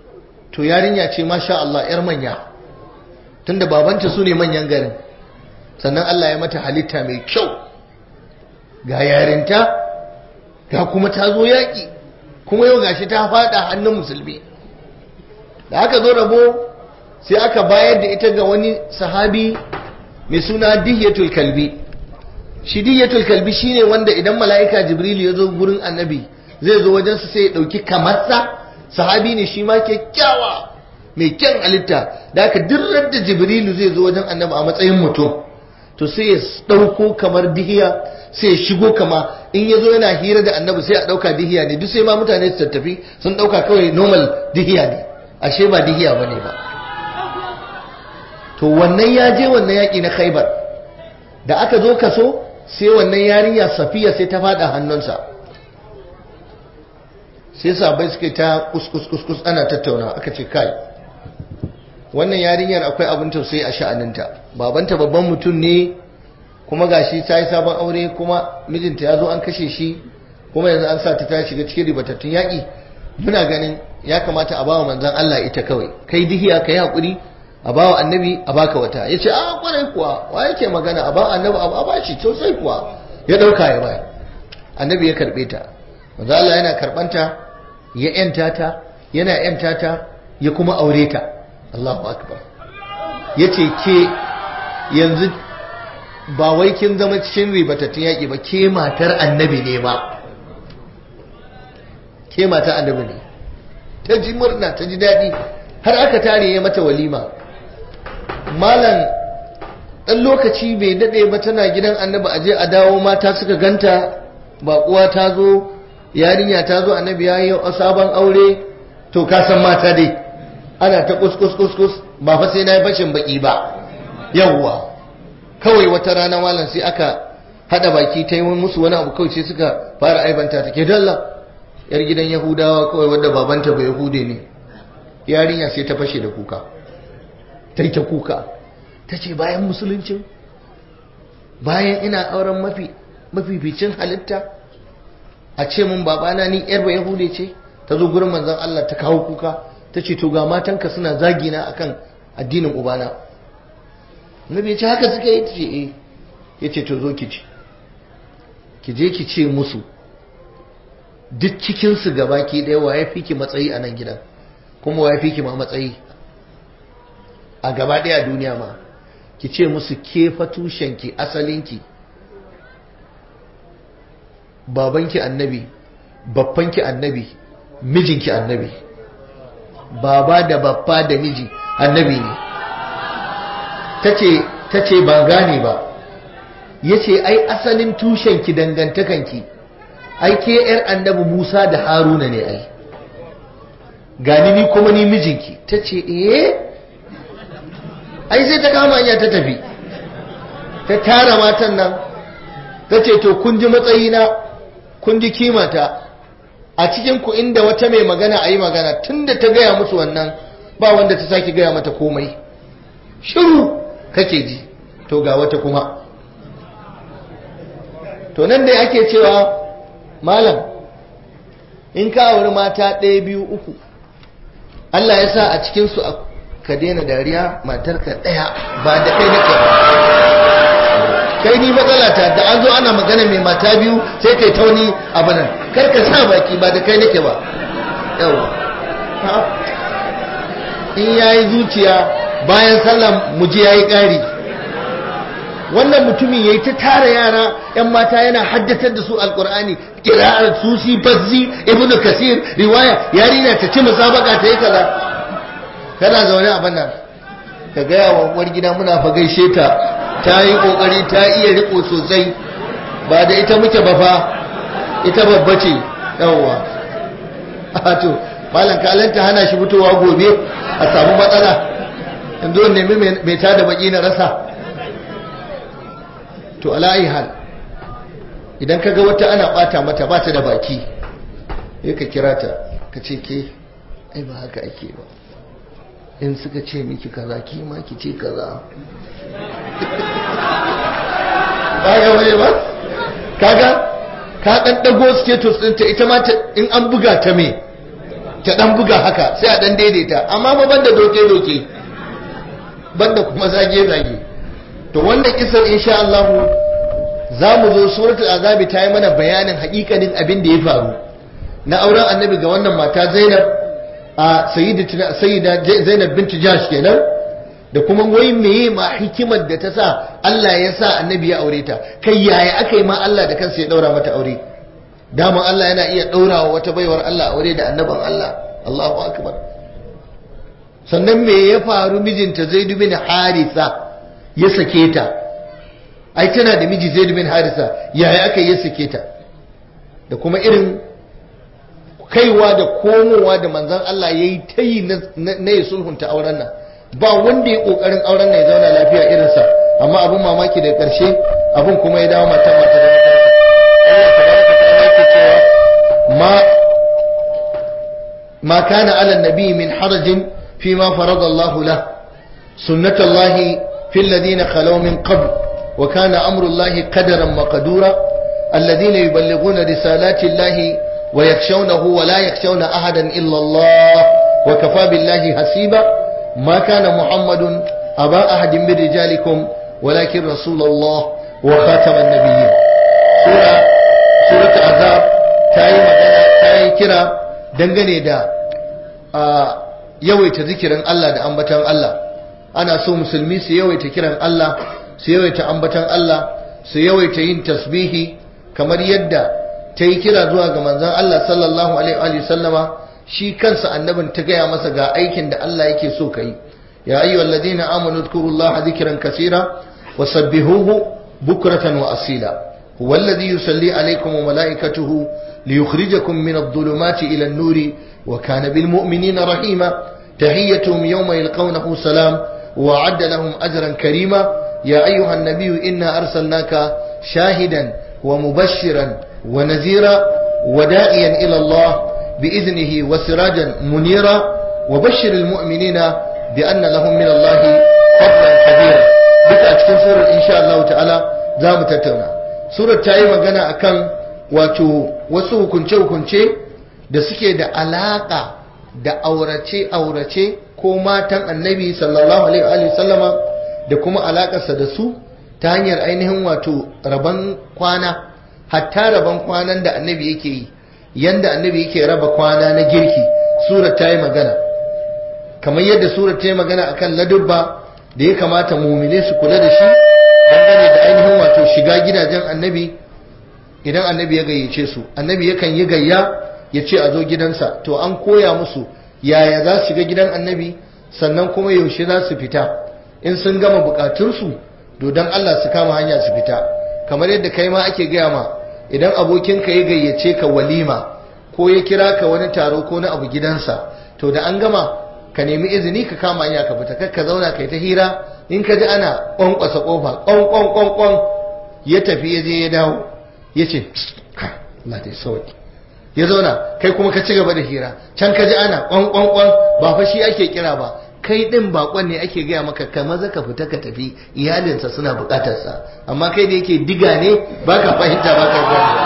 To yarinya ce masha Allah, yar manya, tunda babanta su ne manyan garin, sannan Allah ya mata halitta mai kyau, ga yarinta ga kuma ta zo yaƙi, kuma yau gashi ta faɗa hannun musulmi. Da aka zo rabo sai aka bayar da ita ga wani sahabi mai suna Dihyatul Kalbi. Shi Dihyatul Kalbi shine wanda idan mala'ika Jibril ya zo gurin annabi zai zo wajensa sai ya ɗauki kamarsa. Sahabi ne shi ma kyakkyawa mai kyan halitta, da aka dirrar da Jibrilu zai zo wajen annabi a matsayin mutum, to sai ya ɗauko kamar Dihya sai ya shigo kama, in ya zo yana hira da annabi sai a ɗauka Dihya ne, duk sai ma mutane su tattafi sun ɗauka kawai normal Dihya ne, ashe ba Dihya ba ne ba. To wannan ya je wannan yaƙi na Khaibar, da aka zo kaso sai wannan yarinya Safiya sai ta faɗa hannunsa, sai sabai suka ta kuskus ana tattauna, aka ce kai wannan yarinyar akwai abin tausayi a sha'aninta, babanta babban mutum ne kuma gashi ta yi sabon aure kuma mijinta ya zo an kashe shi kuma yanzu an sa ta shiga cikin ribatattun yaƙi. Muna ganin ya kamata a bawa manzon Allah ita kawai, kai Dihya kai hakuri, a bawa annabi a baka wata. Ya ce a kwarai kuwa, wa yake magana a bawa annabi a ba shi sosai kuwa, ya ɗauka ya bayar. Annabi ya karɓe ta, manzon Allah yana karɓanta, ya ‘yanta ta, yana ‘yanta ta, ya kuma aure ta. Allahu akbar. Ya ce ke yanzu ba wai kin zama cikin ribatattun yaƙi ba, ke matar annabi ne ba, ke matar annabi ne. Ta ji murna, ta ji daɗi, har aka tare ya mata walima. Malam ɗan lokaci bai daɗe ba tana gidan annabi, aje a dawo mata suka ganta, baƙuwa ta zo, yarinya ta zo, annabi ya yi sabon aure. To ka san mata dai ana ta kuskus ba fa sai na yi bashin baki ba. Yawwa kawai wata rana malam sai aka hada baki ta yi musu wani abu, kawai sai suka fara aibanta ta, ke dalla yar gidan Yahudawa kawai wadda babanta ba Yahude ne. Yarinya sai ta fashe da kuka, ta yi ta kuka, ta ce bayan musuluncin, bayan ina auren mafificin halitta, a ce mun babana ni yar ba Yahude ce. Ta zo gurin manzon Allah ta kawo kuka, ta ce to ga matanka suna zagina akan addinin ubana. Nabi ya ce haka suka yi? Ta ce eh. Ya ce to zo ki je ki ce musu duk cikinsu gaba ki ɗaya wa ya fi ki matsayi a nan gidan, kuma wa ya fi ki ma matsayi a gaba ɗaya a duniya ma. Ki ce musu ke fa tushenki, asalinki babanki annabi, babbanki annabi, mijinki annabi. Baba da babba da miji annabi ne. tace ban gane ba. Yace ai asalin tushenki, dangantakanki ai ke yar annabi Musa da Haruna ne ai, gani ni kuma ni mijinki. Tace ai sai ta kama hanya ta tafi, ta tara matan nan, tace to kun ji matsayina, kun ji kimata, a cikin ku inda wata mai magana ayi magana. Tunda ta gaya musu wannan ba wanda ta saki gaya mata komai, shiru kake ji. To ga wata kuma, to nan dai ake cewa malam in ka auri mata ɗaya biyu uku, Allah ya sa a cikinsu ka daina dariya, matarka ɗaya ba da kai nake ba. Kai ni matsala ta da an zo ana magana mai mata biyu sai kai tauni abu nan, kar ka sa baki, ba da kai nake ba. Yawa in yayi zuciya bayan sallah mu ji yayi ƙari. Wannan mutumin yayi ta tara yara yan mata yana haddatar da su alqur'ani, qira'ar susi bazzi ibnu kasir riwaya, yarinya ta ci musabaka ta yi kaza. Kana zaune a bannan ka ga yawa uwar gida muna fa gaishe ta yi kokari, ta iya riko sosai, ba da ita muke ba fa, ita babba ce. Yawwa to malam kalanta hana shi fitowa gobe a samu matsala, yanzu nemi mai tada baki na rasa. To ala'ayi hal, idan kaga wata ana bata mata, bata da baki, sai ka kira ta ka ce ke ai ba haka ake ba, in suka ce miki kaza ki ma ki ce kaza. Kaga wani ba, kaga ka dan dago status ɗinta, ita ma in an buga ta me ta dan buga haka sai a dan daidaita, amma ba banda doke banda kuma zage to wannan kisar insha Allah za mu zo suratul azabi ta yi mana bayanin hakikanin abin da ya faru na auren annabi ga wannan mata Zainab a sayyida Zainab binti Jahsh kenan, da kuma wai meye ma hikimar da ta sa Allah ya sa annabi ya aure ta, kai yaya aka yi ma Allah da kansa ya daura mata aure. Dama Allah yana iya daurawa wata baiwar Allah aure da annaban Allah. Allahu akbar. Sannan me ya faru mijinta Zaid bin Haritha ya sake ta, ai tana da miji Zaid bin Haritha, yaya aka yi ya sake ta, da kuma irin kaiwa da komowa da manzon Allah yayi ta yi na ya sulhunta auren nan. Ba wanda ya kokarin auren nan ya zauna lafiya irinsa, amma abun mamaki da karshe abun kuma ya dawo mata da mata. Allah tabaraka ta'ala yake cewa ma kana ala nabi min harajin fi ma farada Allah lah, sunnatullahi fil ladina khalaw min qabl wa kana amru Allah qadaran maqdura alladhina yuballighuna risalati Allah wa yakhshawnahu wa la yakhshawna ahadan illa Allah wa kafa billahi hasiba. ما كان محمد أبا أحد من رجالكم ولكن رسول الله وخاتم النبيين. سورة عذاب تاي كرا دنگني دا yawaita zikirin Allah da ambatan Allah. Ana so musulmi su yawaita kiran Allah, su yawaita ambatan Allah, su yawaita yin tasbihi kamar yadda ta yi kira zuwa ga manzon Allah sallallahu alaihi wa sallama. Shi kansa annabin ta gaya masa ga aikin da Allah yake so kai. Ya ayyuhal ladina amanu dhkurullaha dhikran kaseera wasabbihuhu bukratan wa asila. Huwa alladhi yusalli alaykum wa malaikatuhu liyukhrijakum min adh-dhulumati ila an-nuri wa kana bil mu'minina rahima. Tahiyyatuhum yawma yalqawnahu salam wa 'adda lahum ajran karima. Ya ayyuhan nabiyyu inna arsalnaka shahidan wa mubashiran wa nadhira wa da'iyan ila Allah بإذنه وسراجا منيرا وبشر المؤمنين بأن لهم من الله فضلا كبيرا. بك أتكن سورة إن شاء الله تعالى زام تتونا. سورة تايم أغانا أكان wasu hukunce-hukunce da suke da alaƙa da aurace-aurace ko matan annabi sallallahu alaihi sallama da kuma alaƙarsa da su ta hanyar ainihin wato rabon kwana, hatta rabon kwanan da annabi yake yi, yanda annabi yake raba kwana na girki. Surar ta yi magana, kamar yadda surar ta yi magana akan ladubba da ya kamata mumine su kula da shi dangane da ainihin wato shiga gidajen annabi. Idan annabi ya gayyace su, annabi yakan yi gayya ya ce a zo gidansa, to an koya musu yaya za su shiga gidan annabi, sannan kuma yaushe za su fita. In sun gama bukatunsu, to dan Allah su kama hanya su fita. Kamar yadda kai ma ake gaya ma, idan abokinka ya gayyace ka walima ko ya kira ka wani taro ko na abu gidansa, to da an gama ka nemi izini ka kama hanya ka fita, kar ka zauna kai ta hira. In ka ji ana kwankwasa kofa kwan ya tafi ya je ya dawo ya ce Allah ta sauki, ya zauna kai kuma ka ci gaba da hira. Can ka ji ana kwan ba fa shi ake kira ba, kai din bakon ne ake gaya maka ka maza ka fita ka tafi, iyalinsa suna bukatarsa. Amma kai da yake diga ne baka fahimta baka gane.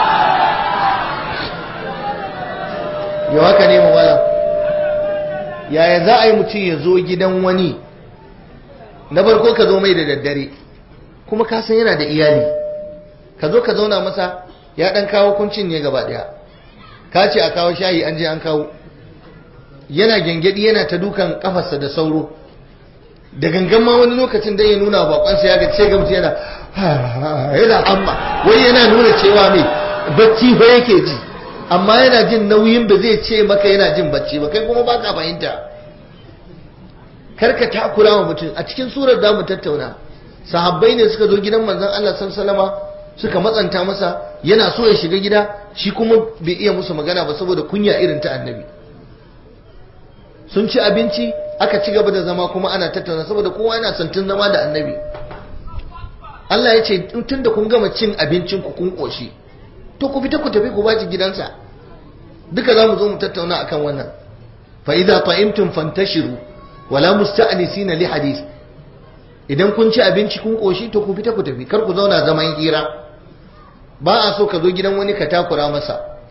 Yau haka ne mu wala, yaya za a yi mutum ya zo gidan wani, na farko ka zo mai da daddare kuma ka san yana da iyali, ka zo ka zauna masa, ya dan kawo kuncin ne gaba daya, ka ce a kawo shayi an je an kawo, yana gyangyaɗi yana ta dukan kafarsa da sauro, da gangan ma wani lokacin da ya nuna bakonsa ya ga ce ga mutum yana amma wai yana nuna cewa mai bacci fa yake ji, amma yana jin nauyin ba zai ce maka yana jin bacci ba, kai kuma baka fahimta. Karka takura wa mutum. A cikin surar da mu tattauna, sahabbai ne suka zo gidan manzon Allah sallallahu alaihi wasallam suka matsanta masa, yana so ya shiga gida, shi kuma bai iya musu magana ba saboda kunya irin ta annabi. Sun ci abinci, aka ci gaba da zama kuma ana tattauna saboda kowa yana santin zama da annabi. Allah ya ce tun da kun gama cin abincin ku kun koshi, to ku fita ku tafi ku baci gidansa. Duka za mu zo mu tattauna akan wannan. Fa idza ta'imtum fantashiru wala musta'nisina li hadith. Idan kun ci abinci kun koshi to ku fita ku tafi, kar ku zauna zaman hira. Ba a so ka zo gidan wani ka takura masa.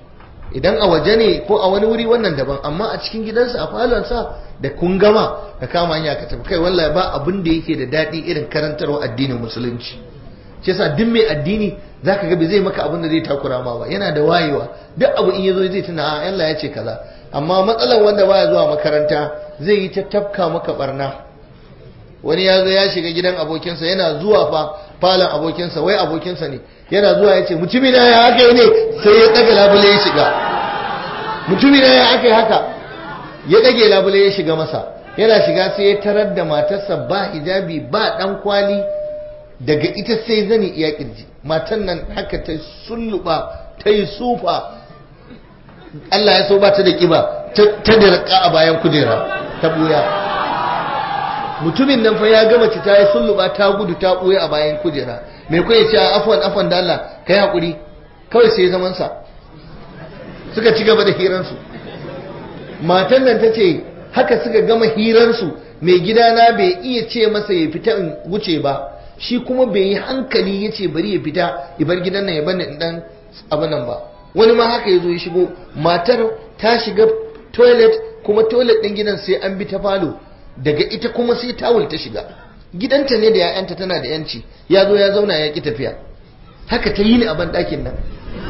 idan a waje ne ko a wani wuri wannan daban, amma a cikin gidansa a falonsa da kun gama ka kama hanya ka tafi. Kai wallahi ba abin da yake da daɗi irin karantarwa addinin musulunci. shi yasa duk mai addini zaka ga bai zai maka abin da zai takura ma ba, yana da wayewa. Duk abu in yazo zai tuna a Allah ya ce kaza. Amma matsalar wanda baya zuwa makaranta zai yi ta tafka maka barna. Wani ya zo ya shiga gidan abokinsa, yana zuwa fa falon abokinsa, wai abokinsa ne, yana zuwa ya ce mutumi na ya aka yi ne, sai ya ɗaga labule ya shiga. Mutumi na ya aka yi haka, ya ɗage labule ya shiga masa. Yana shiga sai ya tarar da matarsa ba hijabi ba ɗan kwali, daga ita sai zani iya kirji. Matan nan haka ta sulluɓa ta yi sufa, Allah ya so ba ta da ƙiba, ta dirka a bayan kujera ta buya. Mutumin nan fa ya gama ci ta yi sulluɓa ta gudu ta ɓoye a bayan kujera. Mai kuwa ya ce afwan da Allah ka yi haƙuri, kawai sai zaman sa suka ci gaba da hiransu. Matan nan ta ce haka suka gama hiransu, mai gidana bai iya ce masa ya fita in wuce ba, shi kuma bai yi hankali ya ce bari ya fita ya bar gidan nan ya bani in dan abin nan ba. Wani ma haka ya zo ya shigo, matar ta shiga toilet, kuma toilet ɗin gidan sai an bi ta falo, daga ita kuma sai tawul ta shiga. Gidanta ne da ya'yanta, tana da yanci, ya zo ya zauna ya ki tafiya. Haka ta yi ni a ban ɗakin nan.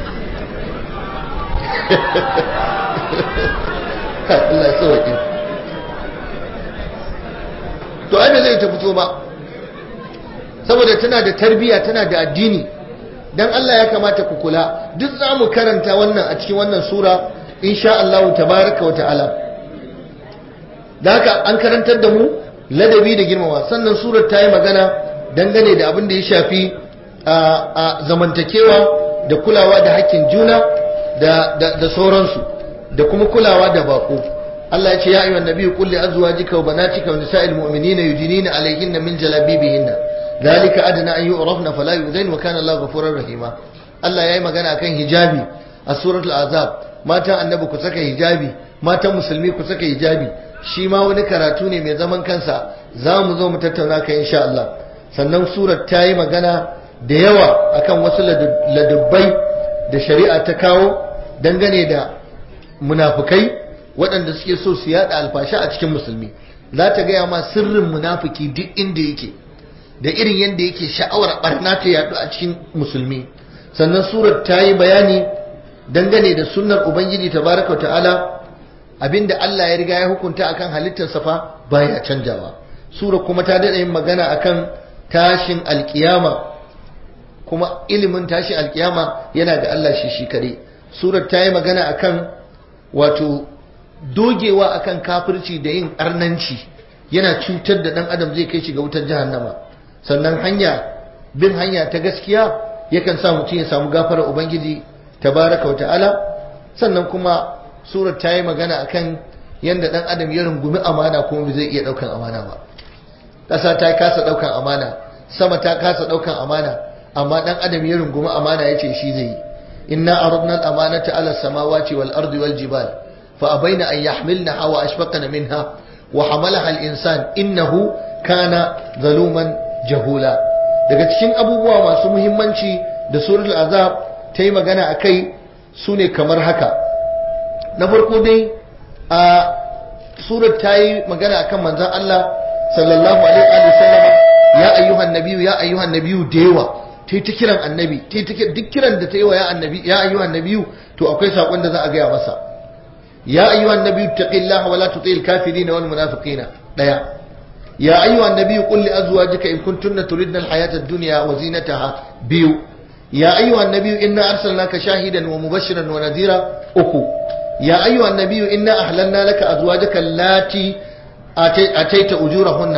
Allah ya sauke. To ai bai zai ta fito ba, saboda tana da tarbiyya, tana da addini. Dan Allah ya kamata ku kula, duk za mu karanta wannan a cikin wannan sura insha Allah tabaraka wa ta'ala. Da haka an karantar da mu ladabi da girmama. Sannan surar ta yi magana dangane da abin da ya shafi a zamantakewa da kulawa da hakkin juna da sauransu, da kuma kulawa da bako. Allah ya ce ya ayyuhan nabiyyu qul li azwajika wa banatika wa nisa'il mu'minina yudnina alayhinna min jalabibihinna dhalika adna an yu'rafna fala yu'zain wa kana Allahu ghafurur rahima. Allah ya yi magana akan hijabi a suratul azab. Matan annabi ku saka hijabi, matan musulmi ku saka hijabi. Shi ma wani karatu ne mai zaman kansa, za mu zo mu tattauna ka insha Allah. Sannan surar ta yi magana da yawa akan wasu ladubbai da shari'a ta kawo dangane da munafukai waɗanda suke so su yada alfasha a cikin musulmi. Za ta gaya ma sirrin munafiki duk inda yake, da irin yadda yake sha'awar barna ta yadu a cikin musulmi. Sannan surar ta yi bayani dangane da sunnar Ubangiji tabaraka wa ta'ala, abinda Allah ya riga ya hukunta akan halittar safa baya canjawa. Sura kuma ta dada yin magana akan tashin alkiyama, kuma ilimin tashin alkiyama yana ga Allah shi kare. Surar ta yi magana akan wato dogewa akan kafirci da yin arnanci yana cutar da dan adam, zai kai shi ga wutar jahannama. Sannan bin hanya ta gaskiya yakan sa mutum ya samu gafarar Ubangiji tabaraka wa ta'ala. Sannan kuma surar ta yi magana akan yadda ɗan adam ya rungumi amana kuma bai zai iya ɗaukan amana ba. Ƙasa ta kasa ɗaukan amana, sama ta kasa ɗaukan amana, amma ɗan adam ya rungumi amana ya ce shi zai yi. Inna aradna al-amanata ala samawati wal ardi wal jibal fa abaina an yahmilnaha wa ashfaqna minha wa hamalaha al-insan innahu kana zaluman jahula. Daga cikin abubuwa masu muhimmanci da suratul azab ta yi magana akai sune kamar haka. Na farko dai a surar ta yi magana akan manzon Allah sallallahu alaihi wa sallam, ya ayyuhan nabiyyu da yawa ta yi ta kiran annabi, duk kiran da ta yi wa ya ayyuhan nabiyyu to akwai sakon da za a gaya masa. Ya ayyuhan nabiyyu taqillaha wa la tuti'il kafirin wal munafiqina. Daya. Ya ayyuhan nabiyyu qul li azwajika in kuntunna turidna al-hayata ad-dunya wa zinataha. Biyu. Ya ayyuhan nabiyyu inna arsalnaka shahidan wa mubashiran wa nadhira. Uku. يا أيها النبي إنا أحللنا لك أزواجك اللاتي أتيت أجورهن.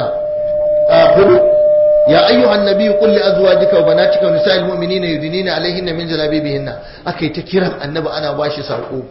هدو. يا أيها النبي قل لأزواجك وبناتك ونساء المؤمنين يدنين عليهن من جلابيبهن. أكي تكرم النبي أنا باشي سرقو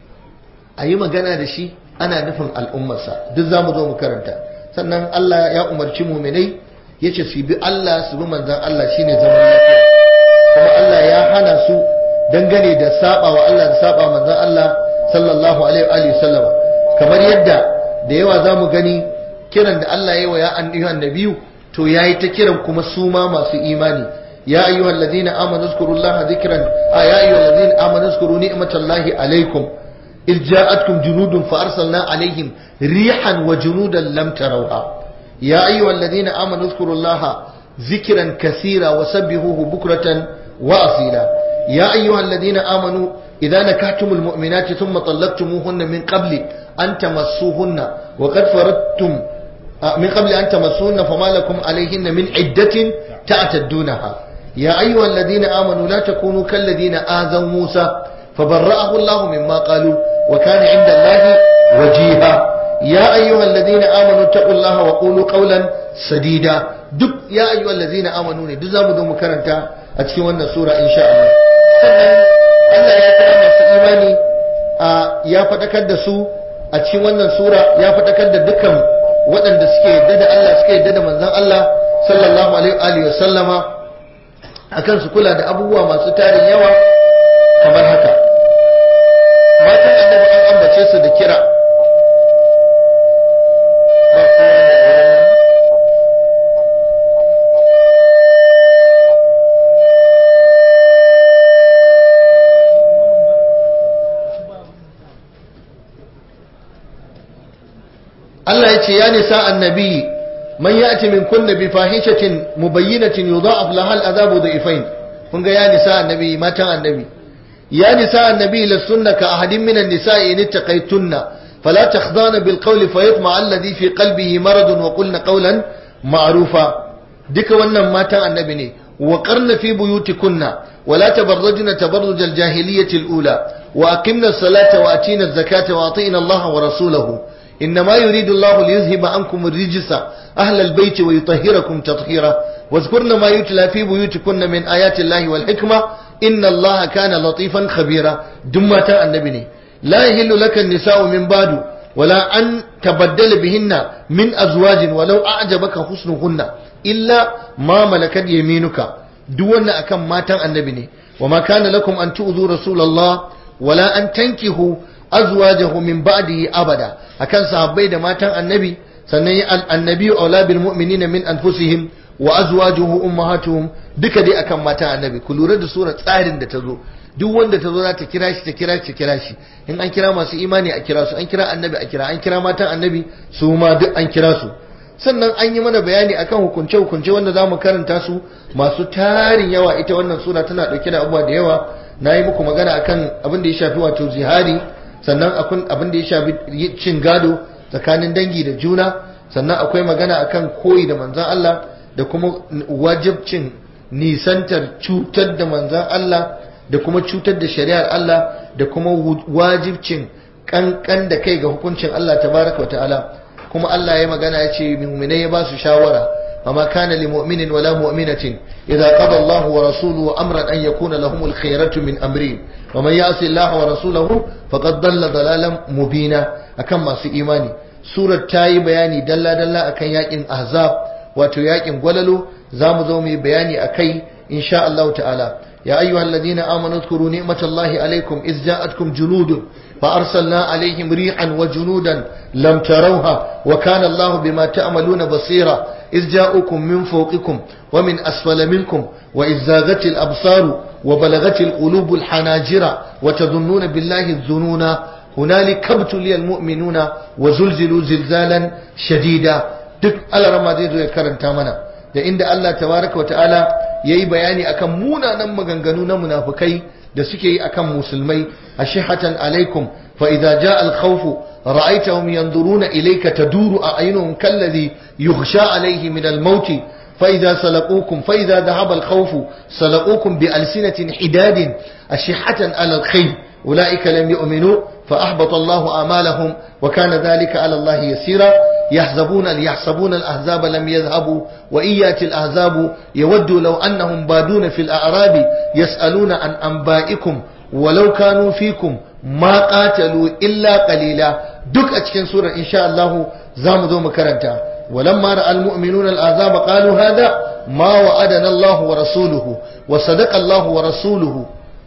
أي magana da shi ana nufin al'ummarsa, duk zamu zo mu karanta. Sannan Allah ya umarci mu'minai yace su bi Allah su bi manzon Allah shine zaman lafiya, kuma Allah ya hana su dangane da saba wa Allah da saba manzon Allah sallallahu alaihi wa sallam. Kamar yadda da yawa zamu gani kiran da Allah ya yi wa ya ayyuhan nabiyyu, to yayi ta kiran kuma su ma masu imani, ya ayyuhal ladina amanu zkurullaha dhikran ya ayyuhal ladina amanu zkuru ni'matallahi alaykum إذ جاءتكم جنود فأرسلنا عليهم ريحا وجنودا لم تروها يا أيها الذين آمنوا اذكروا الله ذكرا كثيرا وسبحوه بكرة وأصيلا يا أيها الذين آمنوا إذا نكحتم المؤمنات ثم طلقتموهن من قبل أن تمسوهن وقد فرضتم من قبل أن تمسوهن فما لكم عليهن من عدة تعتدونها يا أيها الذين آمنوا لا تكونوا كالذين آذوا موسى فبرأه الله مما قالوا وكان عند الله وجيها يا أيها الذين آمنوا اتقوا الله وقولوا قولا سديدا دك يا أيها الذين آمنوا duk zamu zo mu karanta a cikin wannan sura insha Allah sannan Allah ya kira masu imani ya fadakar da su a cikin wannan sura ya fadakar da dukkan waɗanda suke yadda da Allah suke yadda da manzon Allah sallallahu alaihi wa sallama akan su kula da abubuwa masu tarin yawa kamar haka matan annabi an ambace su da kira Allah ya ce ya nisa annabi man ya'ti min kunna bi fahishatin mubayyinatin yudha'af laha al'adabu dha'ifain kun ga ya nisa annabi matan annabi ya nisa annabi lasunna ka ahadin minan nisa'i in ittaqaytunna fala takhdana bil qawli fayatma alladhi fi qalbihi maradun wa qulna qawlan ma'rufa duka wannan matan annabi ne wa qarna fi buyutikunna wala tabarrajna tabarruj al jahiliyyati al ula wa aqimna as-salata wa atina az-zakata wa atina Allah wa rasulahu إنما يريد الله ليذهب عنكم الرجس أهل البيت ويطهركم تطهيرا واذكرن ما يتلى في بيوتكن من آيات الله والحكمة إن الله كان لطيفا خبيرا دمة النبي لا يهل لك النساء من بعد ولا أن تبدل بهن من أزواج ولو أعجبك حسنهن إلا ما ملكت يمينك دون أكم ماتا النبي وما كان لكم أن تؤذوا رسول الله ولا أن تنكحوا azwajahu min ba'dihi abada akan sahabbai da matan annabi sannan annabi aula bil mu'minina min anfusihim wa azwajuhu ummahatuhum duka dai akan matan annabi ku lura da sura tsarin da ta zo duk wanda ta zo za ta kira shi ta kira shi in an kira masu imani a kira su an kira annabi a kira an kira matan annabi su ma duk an kira su sannan an yi mana bayani akan hukunce wanda zamu karanta su masu tarin yawa ita wannan sura tana dauke da abubuwa da yawa na yi muku magana akan abin da ya shafi wato zihari sannan akwai abin da ya shafi cin gado tsakanin dangi da juna sannan akwai magana akan koyi da manzan Allah da kuma wajibcin nisantar cutar da manzan Allah da kuma cutar da shari'ar Allah da kuma wajibcin kankan da kai ga hukuncin Allah tabaraka wata'ala kuma Allah ya magana ya ce mu'minai ya ba su shawara amma kana lil mu'minin wala mu'minatin idza qada Allah wa rasuluhu amran an yakuna lahumul khayratu min amrihim wa man ya'si Allah wa rasulahu faqad dalla dalalan mubina akan masu imani surar ta yi bayani dalla dalla akan yakin ahzab wato yakin gwalalo zamu zo mu bayani akai insha Allah ta'ala ya ayyuhalladhina amanu dhkuru ni'matallahi alaykum iz ja'atkum junudun فأرسلنا عليهم ريحا وجنودا لم تروها وكان الله بما تعملون بصيرا إذ جاءوكم من فوقكم ومن أسفل منكم وإذ زاغت الأبصار وبلغت القلوب الحناجر وتظنون بالله الظنون هنالك ابتلي المؤمنون وزلزلوا زلزالا شديدا duk alarama zai zo ya karanta mana da inda Allah tabaraka wa ta'ala yayi bayani akan munanan maganganu na munafikai da suke yi akan musulmai ashihatan alaikum fa idza jaa al-khawf ra'aytahum yanzuruna ilayka taduru a'yunuhum kalladhi yukhsha alayhi min al-maut fa idza salaqukum fa idza dhahaba al-khawf salaqukum bi alsinatin hidadin ashihatan ala al-khayr ulaika lam yu'minu fa ahbata Allahu a'malahum wa kana dhalika ala Allah yasira يحسبون الأحزاب لم يذهبوا وإيات الأحزاب يودوا لو أنهم بادون في الأعراب يسألون عن أنبائكم ولو كانوا فيكم ما قاتلوا إلا قليلا دك أتكن سورة إن شاء الله زامدوا مكرنتا ولما رأى المؤمنون الأحزاب قالوا هذا ما وعدنا الله ورسوله وصدق الله ورسوله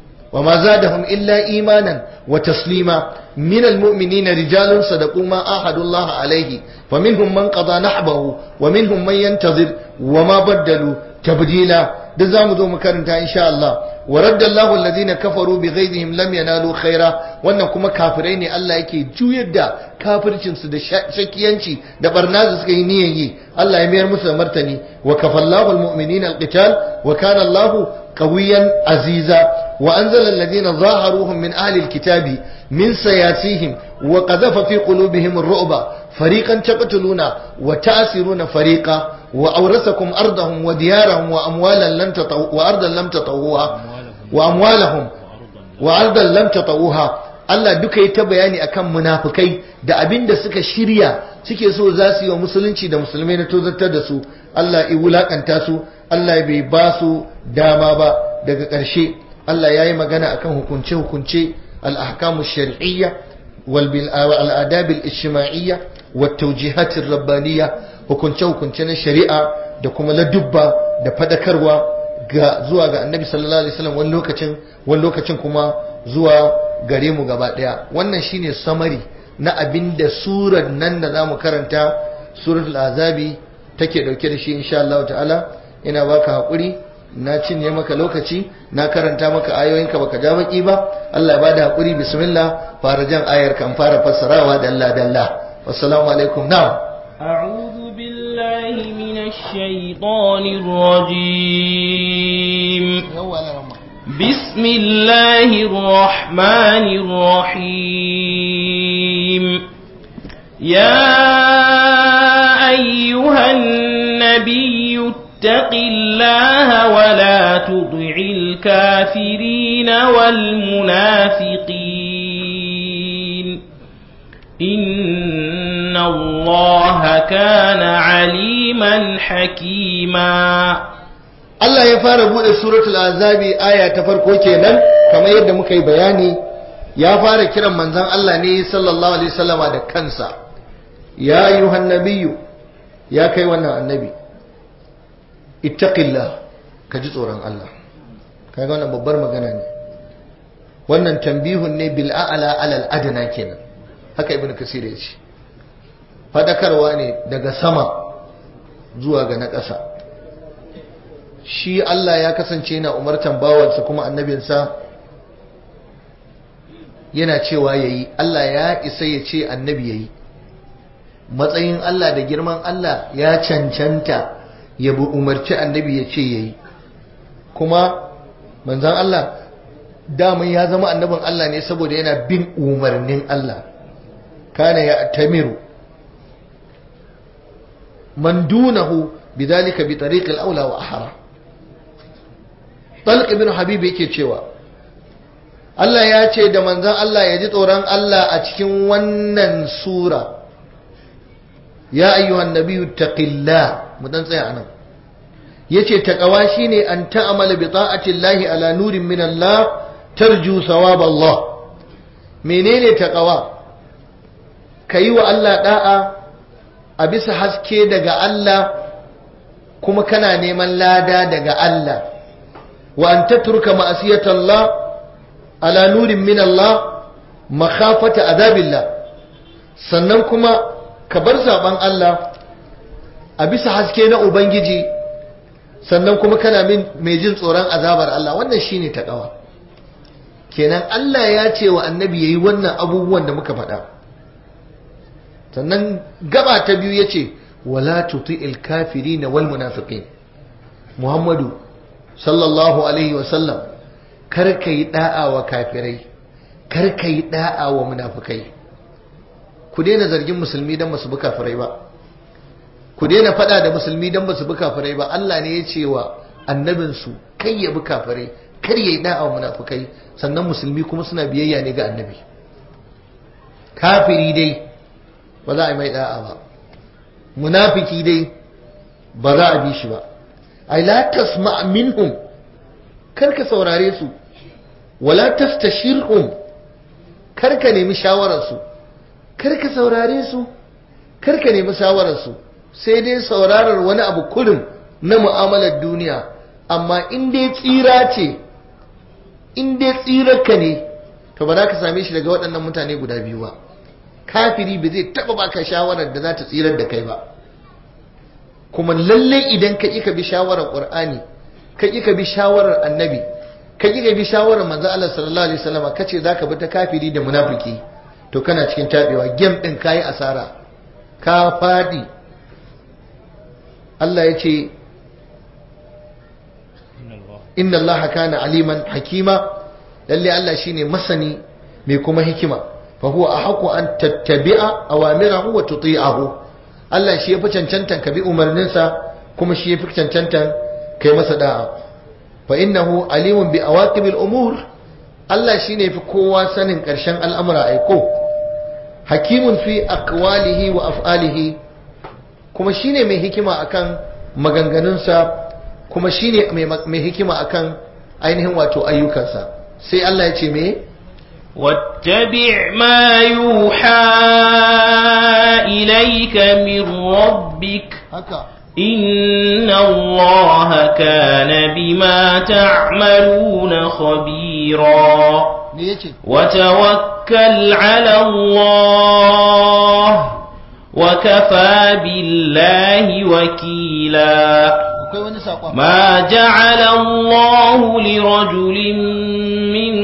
وما زادهم إلا إيمانا وتسليما من المؤمنين رجال صدقوا ما آحدوا الله عليه فمنهم من قضى نحبه ومنهم من ينتظر وما بدلوا تبديلا duk zamu zo mu karanta insha Allah wa raddallahu alladhina kafaru bighaydihim lam yanalu khaira, wannan kuma kafirai ne Allah yake juyar da kafircin su da shakiyanci da barna da suka yi niyyar yi, Allah ya mayar musu da martani. wa kafallahu almu'minina alqital wa kana Allahu qawiyan aziza wa anzala alladhina zaharuhum min ahli alkitabi min sayasihim wa qadhafa fi qulubihim ar-ru'ba fariqan taqtuluna wa ta'siruna fariqa wa awrasakum ardahum wa diyarahum wa amwalan lam tatawu wa ardan lam tatawuha wa amwalahum wa ardan lam tatawuha. Allah duka yi ta bayani akan munafikai da abinda suka shirya suke so za su yi wa musulunci da musulmai na tozartar da su. Allah ya wulakanta su, Allah bai ba su dama ba. Daga ƙarshe Allah ya yi magana akan hukunce-hukunce al-ahkamu shar'iyya wal adab al-ijtima'iyya wat tawjihat ar-rabbaniyya, hukunce-hukunce na shari'a da kuma ladubba da fadakarwa zuwa ga Annabi sallallahu alaihi wasallam, wani lokacin kuma zuwa gare mu gaba daya. Wannan shine summary na abinda surar nan da zamu karanta, suratul azabi, take dauke da shi insha Allah ta'ala. Ina baka hakuri na cinye maka lokaci, na karanta maka ayoyinka baka ja baki ba. Allah ya bada hakuri. Bismillah, fara jan ayar kan fara fassarawa dalla dalla. Wassalamu alaikum. Na'am. أعوذ بالله من الشيطان الرجيم. بسم الله الرحمن الرحيم. يا أيها النبي اتق الله ولا تطع الكافرين والمنافقين إن الله كان عليما حكيما. Allah ya fara bude suratul azabi aya ta farko kenan, kamar yadda muka yi bayani. Ya fara kiran manzon Allah ne sallallahu alaihi wasallama da kansa. Ya ayyuhan nabiyyu, ya kai wannan annabi, ittaqillah, ka ji tsoron Allah. Kaga wannan babbar magana ne. Wannan tambihun ne bil a'la alal adna kenan. Haka ibnu kasir ya ce. Fadakarwa ne daga sama zuwa ga na ƙasa. Shi Allah ya kasance yana umartan bawansa kuma annabinsa yana cewa yayi. Allah ya isa ya ce annabi yayi. Matsayin Allah da girman Allah ya cancanta ya bi umarci annabi ya ce yayi. Kuma manzon Allah daman ya zama annabin Allah ne saboda yana bin umarnin Allah. Kana ya tamiru man dunahu bidhalika bi tariq al-awla wa ahra. Talq ibn Habib yake cewa Allah ya ce da manzon Allah ya ji tsoron Allah a cikin wannan sura. Ya ayyuhan nabiyyu taqillah. Mu dan tsaya anan. Yace taqwa shine an ta'amala bi ta'ati Allah ala nurin min Allah tarju thawab Allah. Menene taqwa? Kai wa Allah da'a a bisa haske daga Allah kuma kana neman lada daga Allah. Wa an tatruka ma'asiyatallah ala nurin min Allah makhafata azabillah. Sannan kuma ka bar saban Allah a bisa haske na Ubangiji, sannan kuma kana mai jin tsoron azabar Allah. Wannan shine taqwa. Kenan Allah ya ce wa annabi yayi wannan abubuwan da muka faɗa. Sannan gaba ta biyu yace wala tuti'il kafirin wal munafiqin. Muhammadu sallallahu alaihi wa sallam, kar ka yi da'a wa kafirai, kar ka yi da'a wa munafikai. Ku daina zargin musulmi dan basu bi kafirai ba. Ku daina fada da musulmi dan basu bi kafirai ba. Allah ne ya ce wa annabinsu kai ya bi kafirai, kar ya yi da'a wa munafikai. Sannan musulmi kuma suna biyayya ne ga annabi. Kafiri dai ba za a yi mai da'a ba, munafiki dai ba za a bi shi ba. Ai la tasma' minhum, kar ka saurare su. Wala tastashirhum, kar ka nemi shawararsu. Kar ka saurare su, kar ka nemi shawararsu. Sai dai saurarar wani abu kullum na mu'amalar duniya. Amma in dai tsira ce, in dai tsirarka ne, to ba za ka same shi daga waɗannan mutane guda biyu ba. Kafiri ba zai taɓa baka shawarar da za ta tsirar da kai ba. Kuma lalle idan ka bi shawarar Qur'ani, ka ƙi ka bi shawarar annabi, ka ƙi ka bi shawarar manzo Allah sallallahu alaihi wasallam, kace zaka bi ta kafiri da munafiki, to kana cikin tabewa. Game din kai asara, ka fadi. Allah ya ce inna Allah kana aliman hakima, lalle Allah shine masani mai kuma hikima. fa huwa ahqqu an tattabi'a awamirahu wa tuti'ahu. Allah shi yafi cancantan ka bi umarninsa kuma shi yafi cancantan kai masa da'a. fa innahu alimun bi awaqibil umur, Allah shine yafi kowa sanin karshen al'amura aiko. hakimun fi aqwalihi wa af'alihi, kuma shine mai hikima akan maganganunsa, kuma shine mai hikima akan ainihin wato ayyukansa. sai Allah ya ce me واتبع ما يوحى إليك من ربك إن الله كان بما تعملون خبيرا وتوكل على الله وكفى بالله وكيلا ما جعل الله لرجل من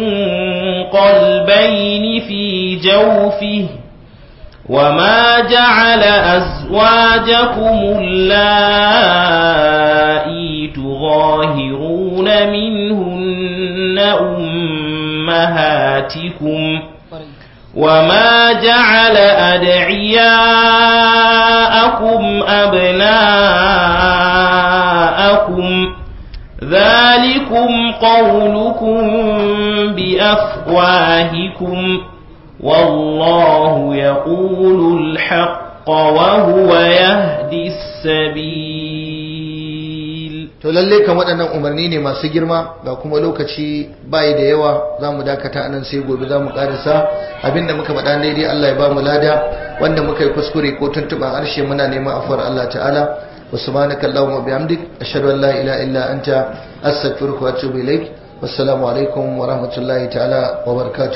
قلبين في جوفه وما جعل أزواجكم اللائي تظاهرون منهن أمهاتكم وما جعل أدعياءكم أبناءكم ذلكم قولكم بأفواهكم والله يقول الحق وهو يهدي السبيل. to lalle kan waɗannan umarni ne masu girma, ga kuma lokaci bai da yawa, za mu dakata anan sai gobe za mu ƙarisa. abinda muka faɗa daidai Allah ya ba mu lada, wanda muka yi kuskure ko tuntuɓan harshe muna neman afuwar Allah ta'ala. wa subhanaka allahumma bihamdik ashhadu an la ilaha illa anta astaghfiruka wa atubu ilaik. wassalamu alaikum wa rahmatullahi ta'ala wa barakatuh.